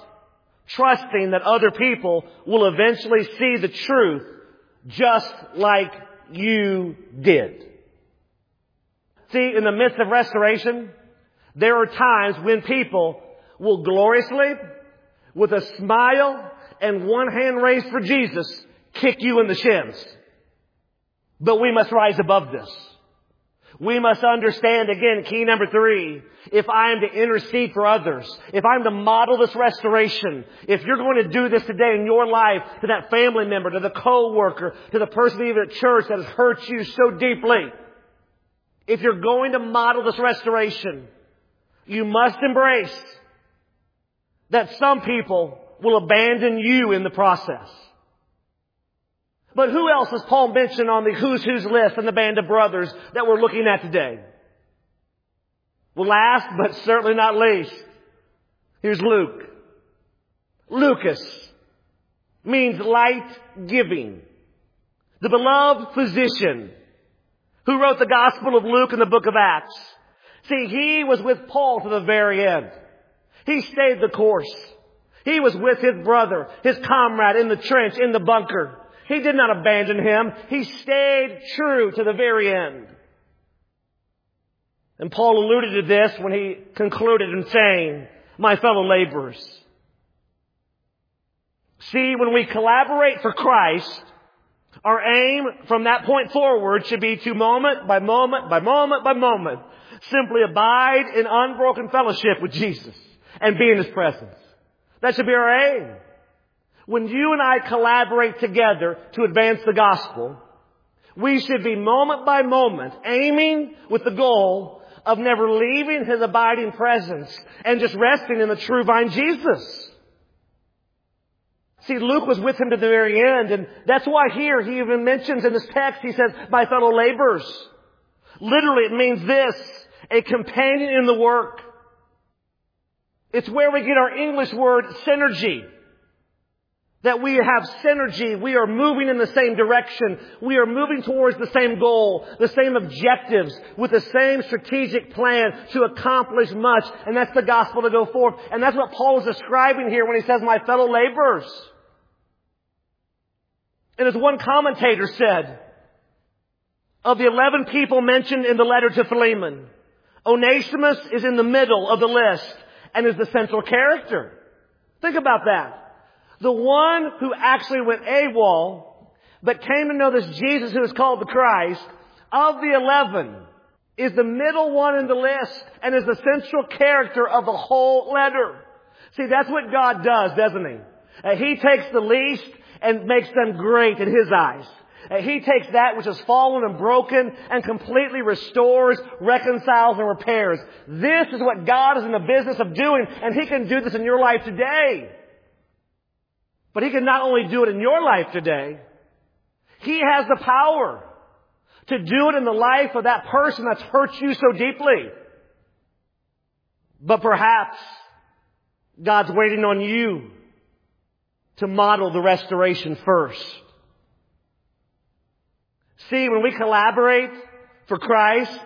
A: trusting that other people will eventually see the truth just like you did. See, in the midst of restoration, there are times when people will gloriously, with a smile and one hand raised for Jesus, kick you in the shins. But we must rise above this. We must understand, again, key number three, if I am to intercede for others, if I'm to model this restoration, if you're going to do this today in your life to that family member, to the co-worker, to the person even at church that has hurt you so deeply, if you're going to model this restoration, you must embrace that some people will abandon you in the process. But who else has Paul mentioned on the who's who's list and the band of brothers that we're looking at today? Well, last but certainly not least, here's Luke. Lucas means light giving. The beloved physician who wrote the Gospel of Luke and the book of Acts. See, he was with Paul to the very end. He stayed the course. He was with his brother, his comrade in the trench, in the bunker. He did not abandon him. He stayed true to the very end. And Paul alluded to this when he concluded in saying, my fellow laborers. See, when we collaborate for Christ, our aim from that point forward should be to moment by moment by moment by moment, simply abide in unbroken fellowship with Jesus and be in His presence. That should be our aim. When you and I collaborate together to advance the gospel, we should be moment by moment aiming with the goal of never leaving His abiding presence and just resting in the true vine Jesus. See, Luke was with him to the very end, and that's why here he even mentions in this text, he says, my fellow laborers. Literally, it means this, a companion in the work. It's where we get our English word synergy. That we have synergy. We are moving in the same direction. We are moving towards the same goal, the same objectives, with the same strategic plan to accomplish much. And that's the gospel to go forth. And that's what Paul is describing here when he says, my fellow laborers. And as one commentator said, of the eleven people mentioned in the letter to Philemon, Onesimus is in the middle of the list and is the central character. Think about that. The one who actually went AWOL, but came to know this Jesus who is called the Christ, of the eleven, is the middle one in the list and is the central character of the whole letter. See, that's what God does, doesn't He? Uh, he takes the least and makes them great in His eyes. Uh, he takes that which is fallen and broken and completely restores, reconciles, and repairs. This is what God is in the business of doing, and He can do this in your life today. But He can not only do it in your life today, He has the power to do it in the life of that person that's hurt you so deeply. But perhaps God's waiting on you to model the restoration first. See, when we collaborate for Christ,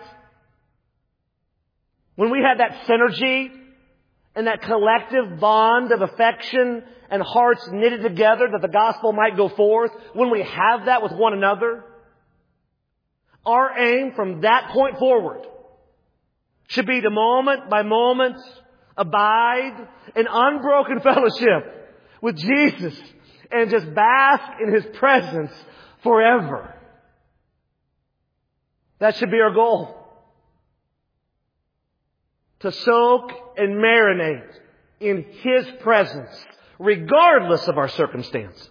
A: when we have that synergy and that collective bond of affection and hearts knitted together that the gospel might go forth, when we have that with one another, our aim from that point forward should be to moment by moment abide in unbroken fellowship with Jesus and just bask in His presence forever. That should be our goal. To soak and marinate in His presence, regardless of our circumstances.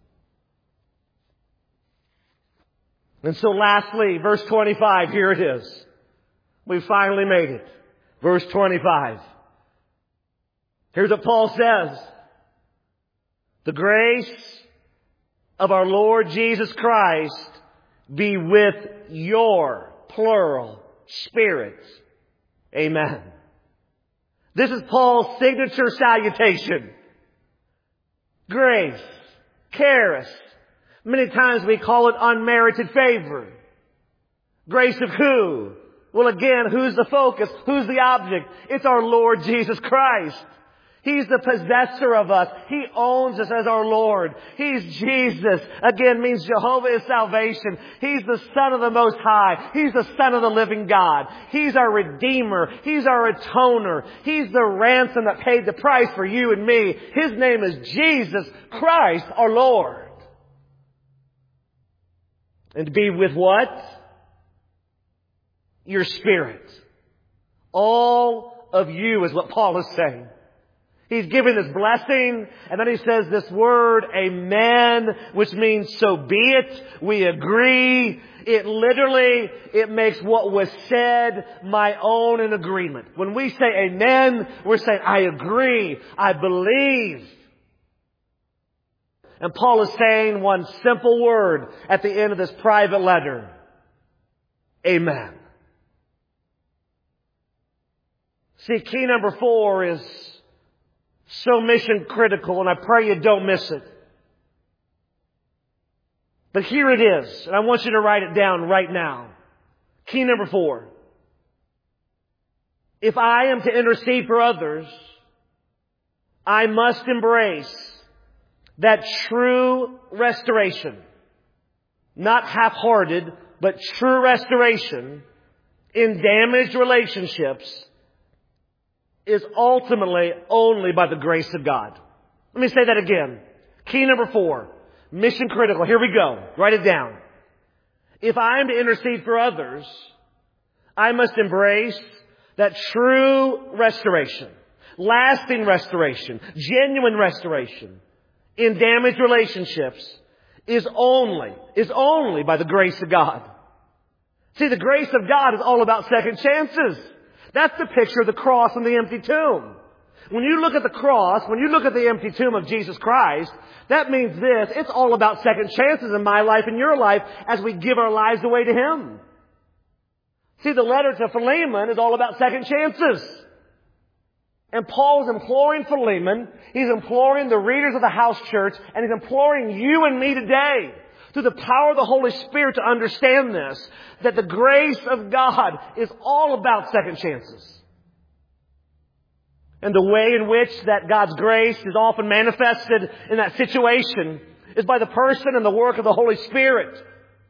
A: And so lastly, verse twenty-five, here it is. We finally made it. Verse twenty-five. Here's what Paul says. The grace of our Lord Jesus Christ be with your, plural, spirits. Amen. This is Paul's signature salutation. Grace, charis. Many times we call it unmerited favor. Grace of who? Well, again, who's the focus? Who's the object? It's our Lord Jesus Christ. He's the possessor of us. He owns us as our Lord. He's Jesus. Again, means Jehovah is salvation. He's the Son of the Most High. He's the Son of the living God. He's our Redeemer. He's our Atoner. He's the ransom that paid the price for you and me. His name is Jesus Christ, our Lord. And to be with what? Your spirit. All of you is what Paul is saying. He's giving this blessing, and then he says this word, amen, which means so be it. We agree. It literally, it makes what was said my own in agreement. When we say amen, we're saying I agree. I believe. And Paul is saying one simple word at the end of this private letter. Amen. See, key number four is so mission critical, and I pray you don't miss it. But here it is, and I want you to write it down right now. Key number four. If I am to intercede for others, I must embrace that true restoration. Not half-hearted, but true restoration in damaged relationships is ultimately only by the grace of God. Let me say that again. Key number four. Mission critical. Here we go. Write it down. If I am to intercede for others, I must embrace that true restoration, lasting restoration, genuine restoration in damaged relationships is only, is only by the grace of God. See, the grace of God is all about second chances. That's the picture of the cross and the empty tomb. When you look at the cross, when you look at the empty tomb of Jesus Christ, that means this, it's all about second chances in my life and your life as we give our lives away to Him. See, the letter to Philemon is all about second chances. And Paul is imploring Philemon, he's imploring the readers of the house church, and he's imploring you and me today, through the power of the Holy Spirit, to understand this, that the grace of God is all about second chances. And the way in which that God's grace is often manifested in that situation is by the person and the work of the Holy Spirit.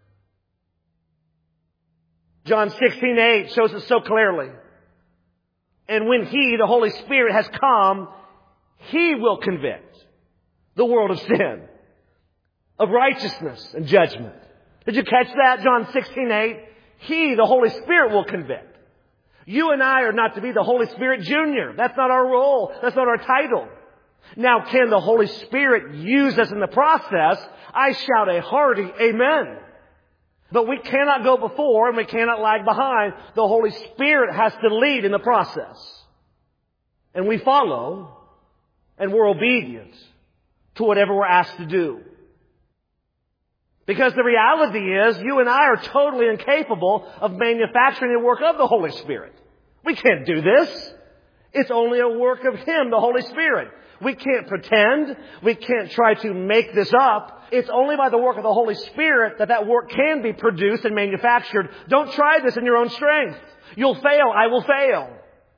A: John sixteen eight shows it so clearly. And when He, the Holy Spirit, has come, He will convict the world of sin, of righteousness and judgment. Did you catch that? John sixteen eight. He, the Holy Spirit, will convict. You and I are not to be the Holy Spirit Junior. That's not our role. That's not our title. Now, can the Holy Spirit use us in the process? I shout a hearty amen. But we cannot go before and we cannot lag behind. The Holy Spirit has to lead in the process. And we follow and we're obedient to whatever we're asked to do. Because the reality is, you and I are totally incapable of manufacturing the work of the Holy Spirit. We can't do this. It's only a work of Him, the Holy Spirit. We can't pretend. We can't try to make this up. It's only by the work of the Holy Spirit that that work can be produced and manufactured. Don't try this in your own strength. You'll fail. I will fail.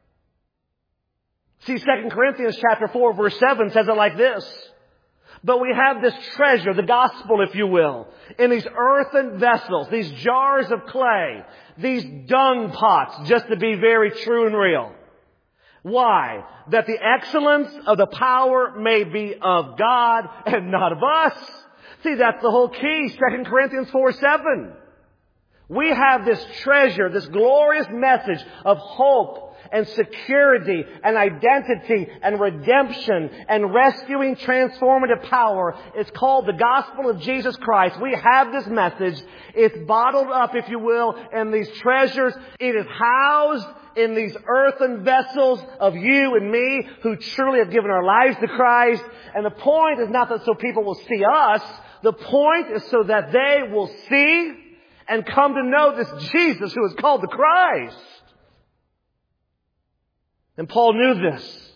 A: See, Second Corinthians chapter four, verse seven says it like this. But we have this treasure, the gospel, if you will, in these earthen vessels, these jars of clay, these dung pots, just to be very true and real. Why? That the excellence of the power may be of God and not of us. See, that's the whole key. Second Corinthians four seven. We have this treasure, this glorious message of hope and security and identity and redemption and rescuing transformative power. It's called the gospel of Jesus Christ. We have this message. It's bottled up, if you will, in these treasures. It is housed in these earthen vessels of you and me who truly have given our lives to Christ. And the point is not that so people will see us. The point is so that they will see and come to know this Jesus who is called the Christ. And Paul knew this.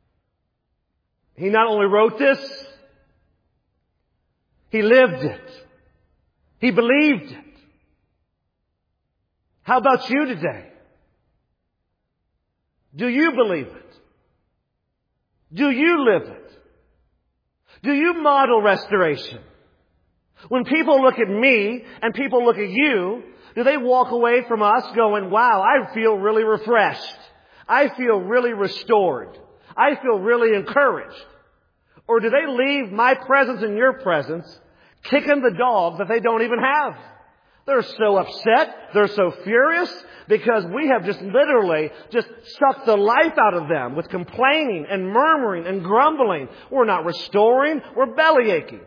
A: He not only wrote this, he lived it. He believed it. How about you today? Do you believe it? Do you live it? Do you model restoration? When people look at me and people look at you, do they walk away from us going, wow, I feel really refreshed. I feel really restored. I feel really encouraged. Or do they leave my presence and your presence kicking the dogs that they don't even have? They're so upset. They're so furious because we have just literally just sucked the life out of them with complaining and murmuring and grumbling. We're not restoring. We're belly aching.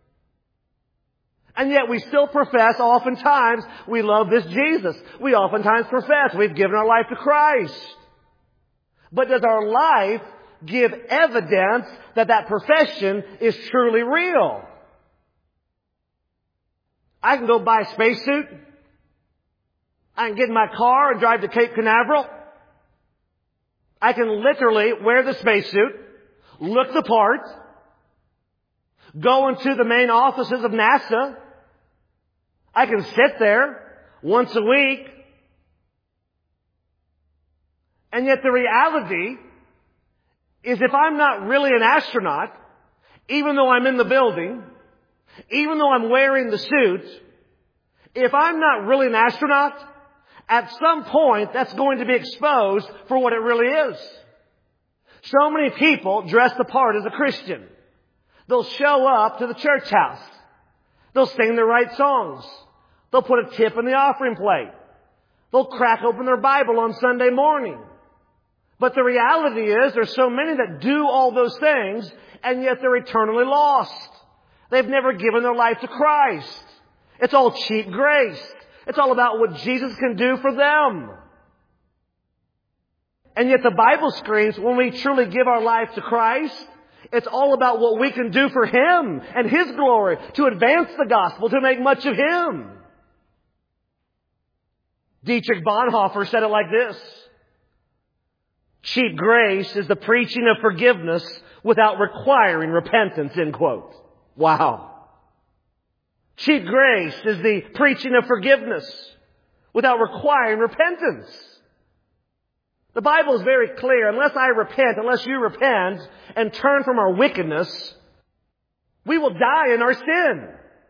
A: And yet we still profess oftentimes we love this Jesus. We oftentimes profess we've given our life to Christ. But does our life give evidence that that profession is truly real? I can go buy a spacesuit. I can get in my car and drive to Cape Canaveral. I can literally wear the spacesuit, look the part, go into the main offices of NASA. I can sit there once a week. And yet the reality is if I'm not really an astronaut, even though I'm in the building, even though I'm wearing the suit, if I'm not really an astronaut, at some point that's going to be exposed for what it really is. So many people dress the part as a Christian. They'll show up to the church house. They'll sing the right songs. They'll put a tip in the offering plate. They'll crack open their Bible on Sunday morning. But the reality is there's so many that do all those things, and yet they're eternally lost. They've never given their life to Christ. It's all cheap grace. It's all about what Jesus can do for them. And yet the Bible screams when we truly give our life to Christ, it's all about what we can do for Him and His glory, to advance the gospel, to make much of Him. Dietrich Bonhoeffer said it like this: cheap grace is the preaching of forgiveness without requiring repentance, end quote. Wow. Cheap grace is the preaching of forgiveness without requiring repentance. The Bible is very clear. Unless I repent, unless you repent and turn from our wickedness, we will die in our sin.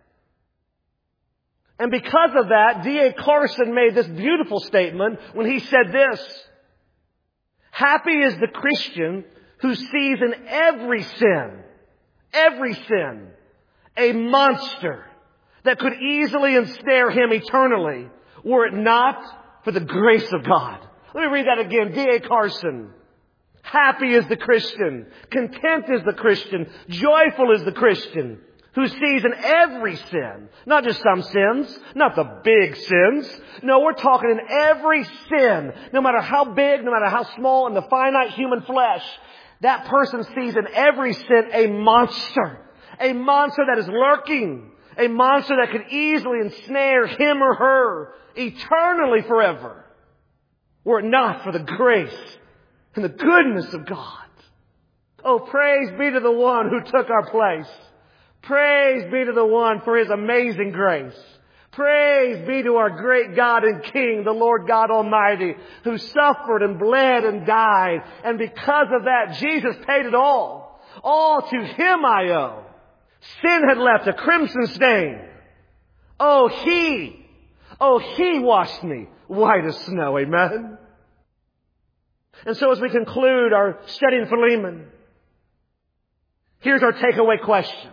A: And because of that, D A Carson made this beautiful statement when he said this: happy is the Christian who sees in every sin, every sin, a monster that could easily ensnare him eternally were it not for the grace of God. Let me read that again. D A Carson. Happy is the Christian. Content is the Christian. Joyful is the Christian who sees in every sin, not just some sins, not the big sins. No, we're talking in every sin, no matter how big, no matter how small, in the finite human flesh. That person sees in every sin a monster. A monster that is lurking. A monster that could easily ensnare him or her eternally forever, were it not for the grace and the goodness of God. Oh, praise be to the one who took our place. Praise be to the one for His amazing grace. Praise be to our great God and King, the Lord God Almighty, who suffered and bled and died. And because of that, Jesus paid it all. All to Him I owe. Sin had left a crimson stain. Oh, He, oh, He washed me white as snow. Amen. And so as we conclude our study in Philemon, here's our takeaway question.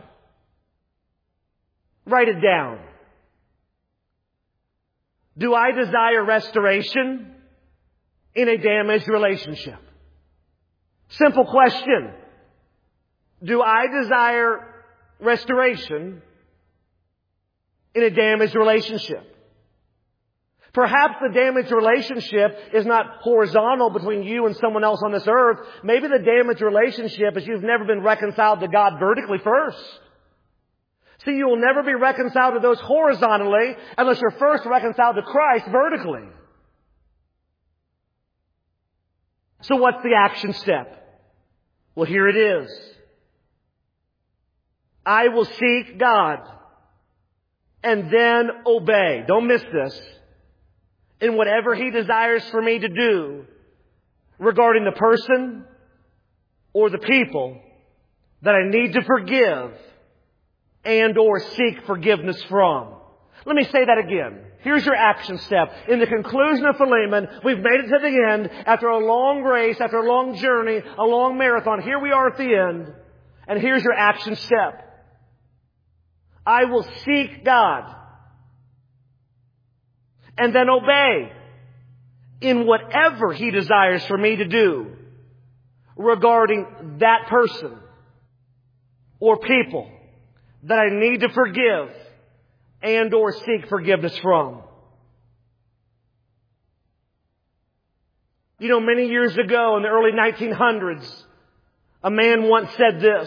A: Write it down. Do I desire restoration in a damaged relationship? Simple question. Do I desire restoration in a damaged relationship? Perhaps the damaged relationship is not horizontal between you and someone else on this earth. Maybe the damaged relationship is you've never been reconciled to God vertically first. See, you will never be reconciled to those horizontally unless you're first reconciled to Christ vertically. So what's the action step? Well, here it is. I will seek God and then obey. Don't miss this. In whatever He desires for me to do regarding the person, or the people that I need to forgive and or seek forgiveness from. Let me say that again. Here's your action step. In the conclusion of Philemon, we've made it to the end. After a long race, after a long journey, a long marathon, here we are at the end. And here's your action step. I will seek God and then obey in whatever He desires for me to do regarding that person or people that I need to forgive and or seek forgiveness from. You know, many years ago in the early nineteen hundreds, a man once said this: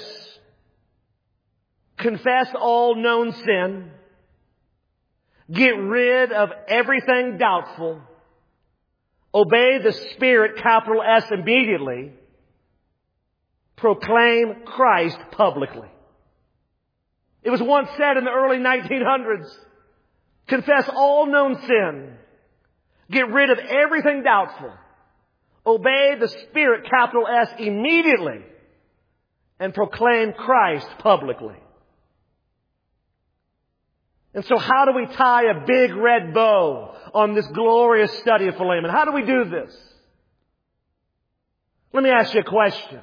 A: confess all known sin, get rid of everything doubtful, obey the Spirit, capital S, immediately, proclaim Christ publicly. It was once said in the early nineteen hundreds, confess all known sin, get rid of everything doubtful, obey the Spirit, capital S, immediately, and proclaim Christ publicly. And so how do we tie a big red bow on this glorious study of Philemon? How do we do this? Let me ask you a question.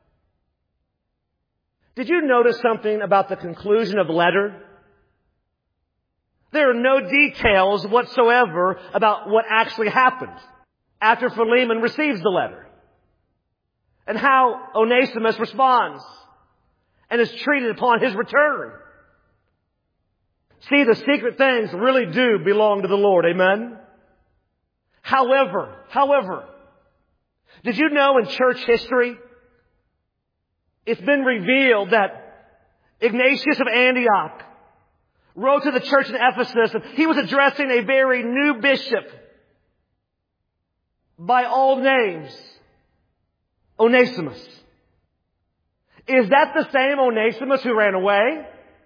A: Did you notice something about the conclusion of the letter? There are no details whatsoever about what actually happened after Philemon receives the letter and how Onesimus responds and is treated upon his return. See, the secret things really do belong to the Lord. Amen? However, however, did you know in church history, it's been revealed that Ignatius of Antioch wrote to the church in Ephesus, and he was addressing a very new bishop by all names, Onesimus. Is that the same Onesimus who ran away?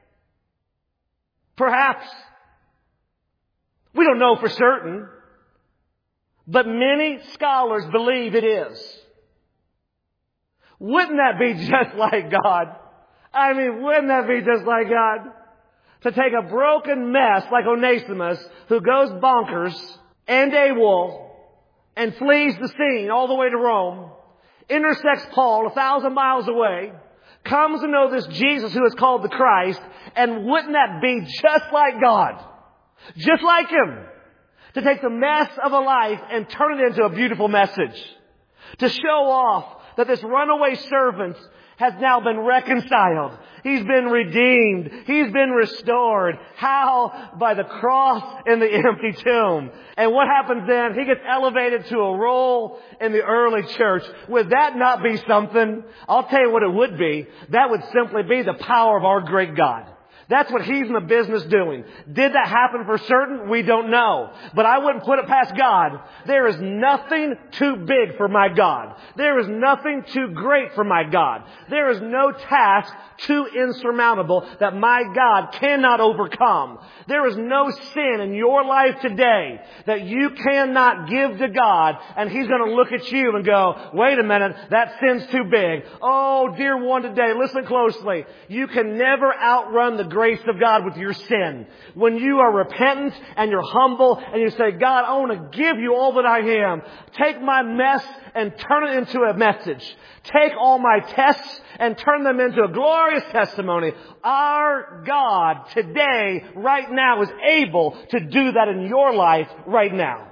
A: Perhaps. We don't know for certain, but many scholars believe it is. Wouldn't that be just like God? I mean, wouldn't that be just like God? To take a broken mess like Onesimus, who goes bonkers and AWOL and flees the scene all the way to Rome, intersects Paul a thousand miles away, comes to know this Jesus who is called the Christ, and wouldn't that be just like God? Just like Him. To take the mess of a life and turn it into a beautiful message. To show off that this runaway servant has now been reconciled. He's been redeemed. He's been restored. How? By the cross and the empty tomb. And what happens then? He gets elevated to a role in the early church. Would that not be something? I'll tell you what it would be. That would simply be the power of our great God. That's what He's in the business doing. Did that happen for certain? We don't know. But I wouldn't put it past God. There is nothing too big for my God. There is nothing too great for my God. There is no task too insurmountable that my God cannot overcome. There is no sin in your life today that you cannot give to God, and He's going to look at you and go, wait a minute, that sin's too big. Oh, dear one today, listen closely. You can never outrun the grace of God with your sin. When you are repentant and you're humble and you say, God, I want to give you all that I am. Take my mess and turn it into a message. Take all my tests and turn them into a glorious testimony. Our God today, right now, is able to do that in your life right now.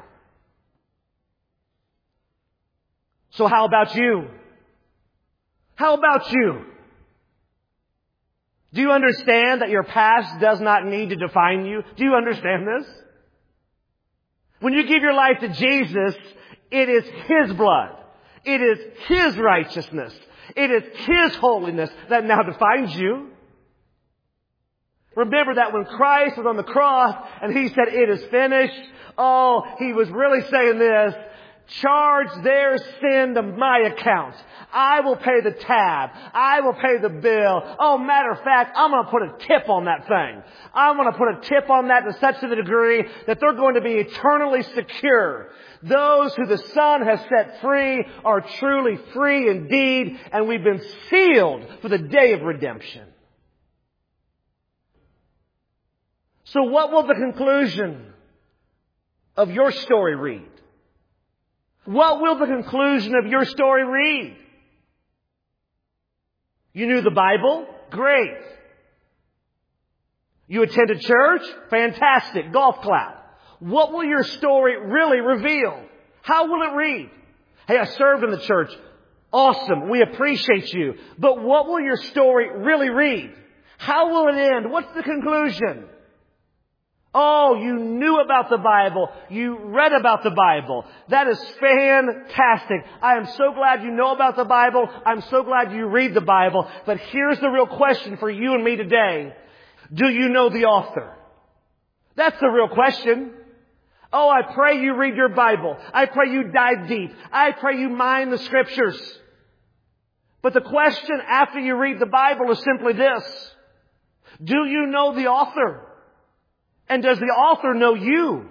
A: So how about you? How about you? Do you understand that your past does not need to define you? Do you understand this? When you give your life to Jesus, it is His blood. It is His righteousness. It is His holiness that now defines you. Remember that when Christ was on the cross and He said, it is finished. Oh, He was really saying this. Charge their sin to my account. I will pay the tab. I will pay the bill. Oh, matter of fact, I'm going to put a tip on that thing. I'm going to put a tip on that to such a degree that they're going to be eternally secure. Those who the Son has set free are truly free indeed, and we've been sealed for the day of redemption. So what will the conclusion of your story read? What will the conclusion of your story read? You knew the Bible? Great. You attended church? Fantastic. Golf clap. What will your story really reveal? How will it read? Hey, I served in the church. Awesome. We appreciate you. But what will your story really read? How will it end? What's the conclusion? Oh, you knew about the Bible. You read about the Bible. That is fantastic. I am so glad you know about the Bible. I'm so glad you read the Bible. But here's the real question for you and me today. Do you know the author? That's the real question. Oh, I pray you read your Bible. I pray you dive deep. I pray you mine the Scriptures. But the question after you read the Bible is simply this. Do you know the author? And does the author know you?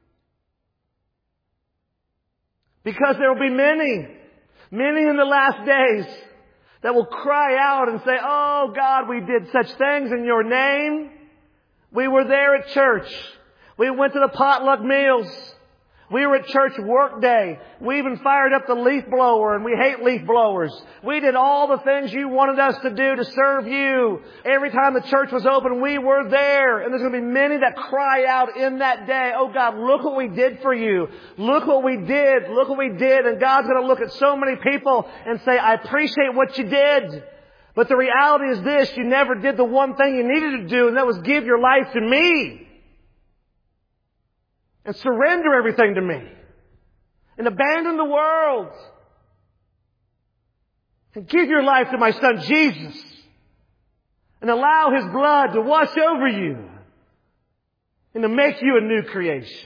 A: Because there will be many, many in the last days that will cry out and say, oh God, we did such things in your name. We were there at church. We went to the potluck meals. We were at church work day. We even fired up the leaf blower, and we hate leaf blowers. We did all the things you wanted us to do to serve you. Every time the church was open, we were there. And there's going to be many that cry out in that day, oh God, look what we did for you. Look what we did. Look what we did. And God's going to look at so many people and say, I appreciate what you did. But the reality is this, you never did the one thing you needed to do, and that was give your life to me. And surrender everything to me. And abandon the world. And give your life to my Son Jesus. And allow His blood to wash over you. And to make you a new creation.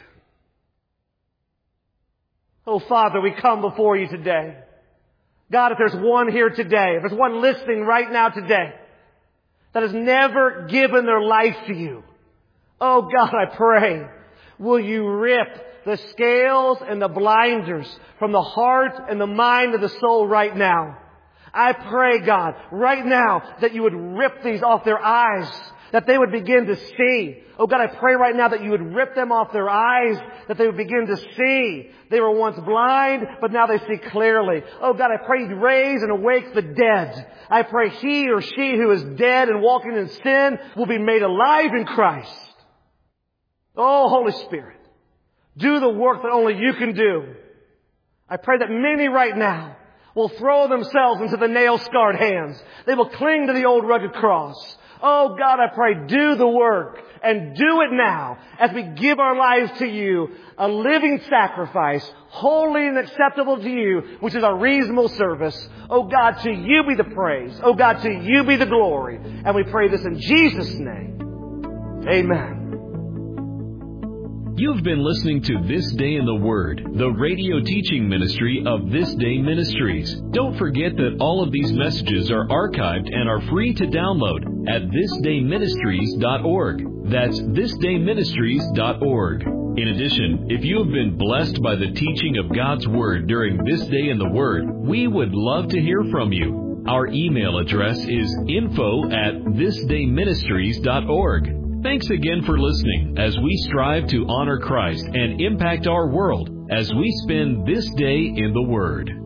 A: Oh Father, we come before you today. God, if there's one here today, if there's one listening right now today, that has never given their life to you, oh God, I pray, will you rip the scales and the blinders from the heart and the mind of the soul right now? I pray, God, right now that you would rip these off their eyes, that they would begin to see. Oh God, I pray right now that you would rip them off their eyes, that they would begin to see. They were once blind, but now they see clearly. Oh God, I pray you'd raise and awake the dead. I pray he or she who is dead and walking in sin will be made alive in Christ. Oh, Holy Spirit, do the work that only you can do. I pray that many right now will throw themselves into the nail-scarred hands. They will cling to the old rugged cross. Oh God, I pray, do the work and do it now as we give our lives to you, a living sacrifice, holy and acceptable to you, which is our reasonable service. Oh God, to you be the praise. Oh God, to you be the glory. And we pray this in Jesus' name. Amen.
B: You've been listening to This Day in the Word, the radio teaching ministry of This Day Ministries. Don't forget that all of these messages are archived and are free to download at this day ministries dot org. That's this day ministries dot org. In addition, if you have been blessed by the teaching of God's Word during This Day in the Word, we would love to hear from you. Our email address is info at this day ministries dot org. Thanks again for listening as we strive to honor Christ and impact our world as we spend this day in the Word.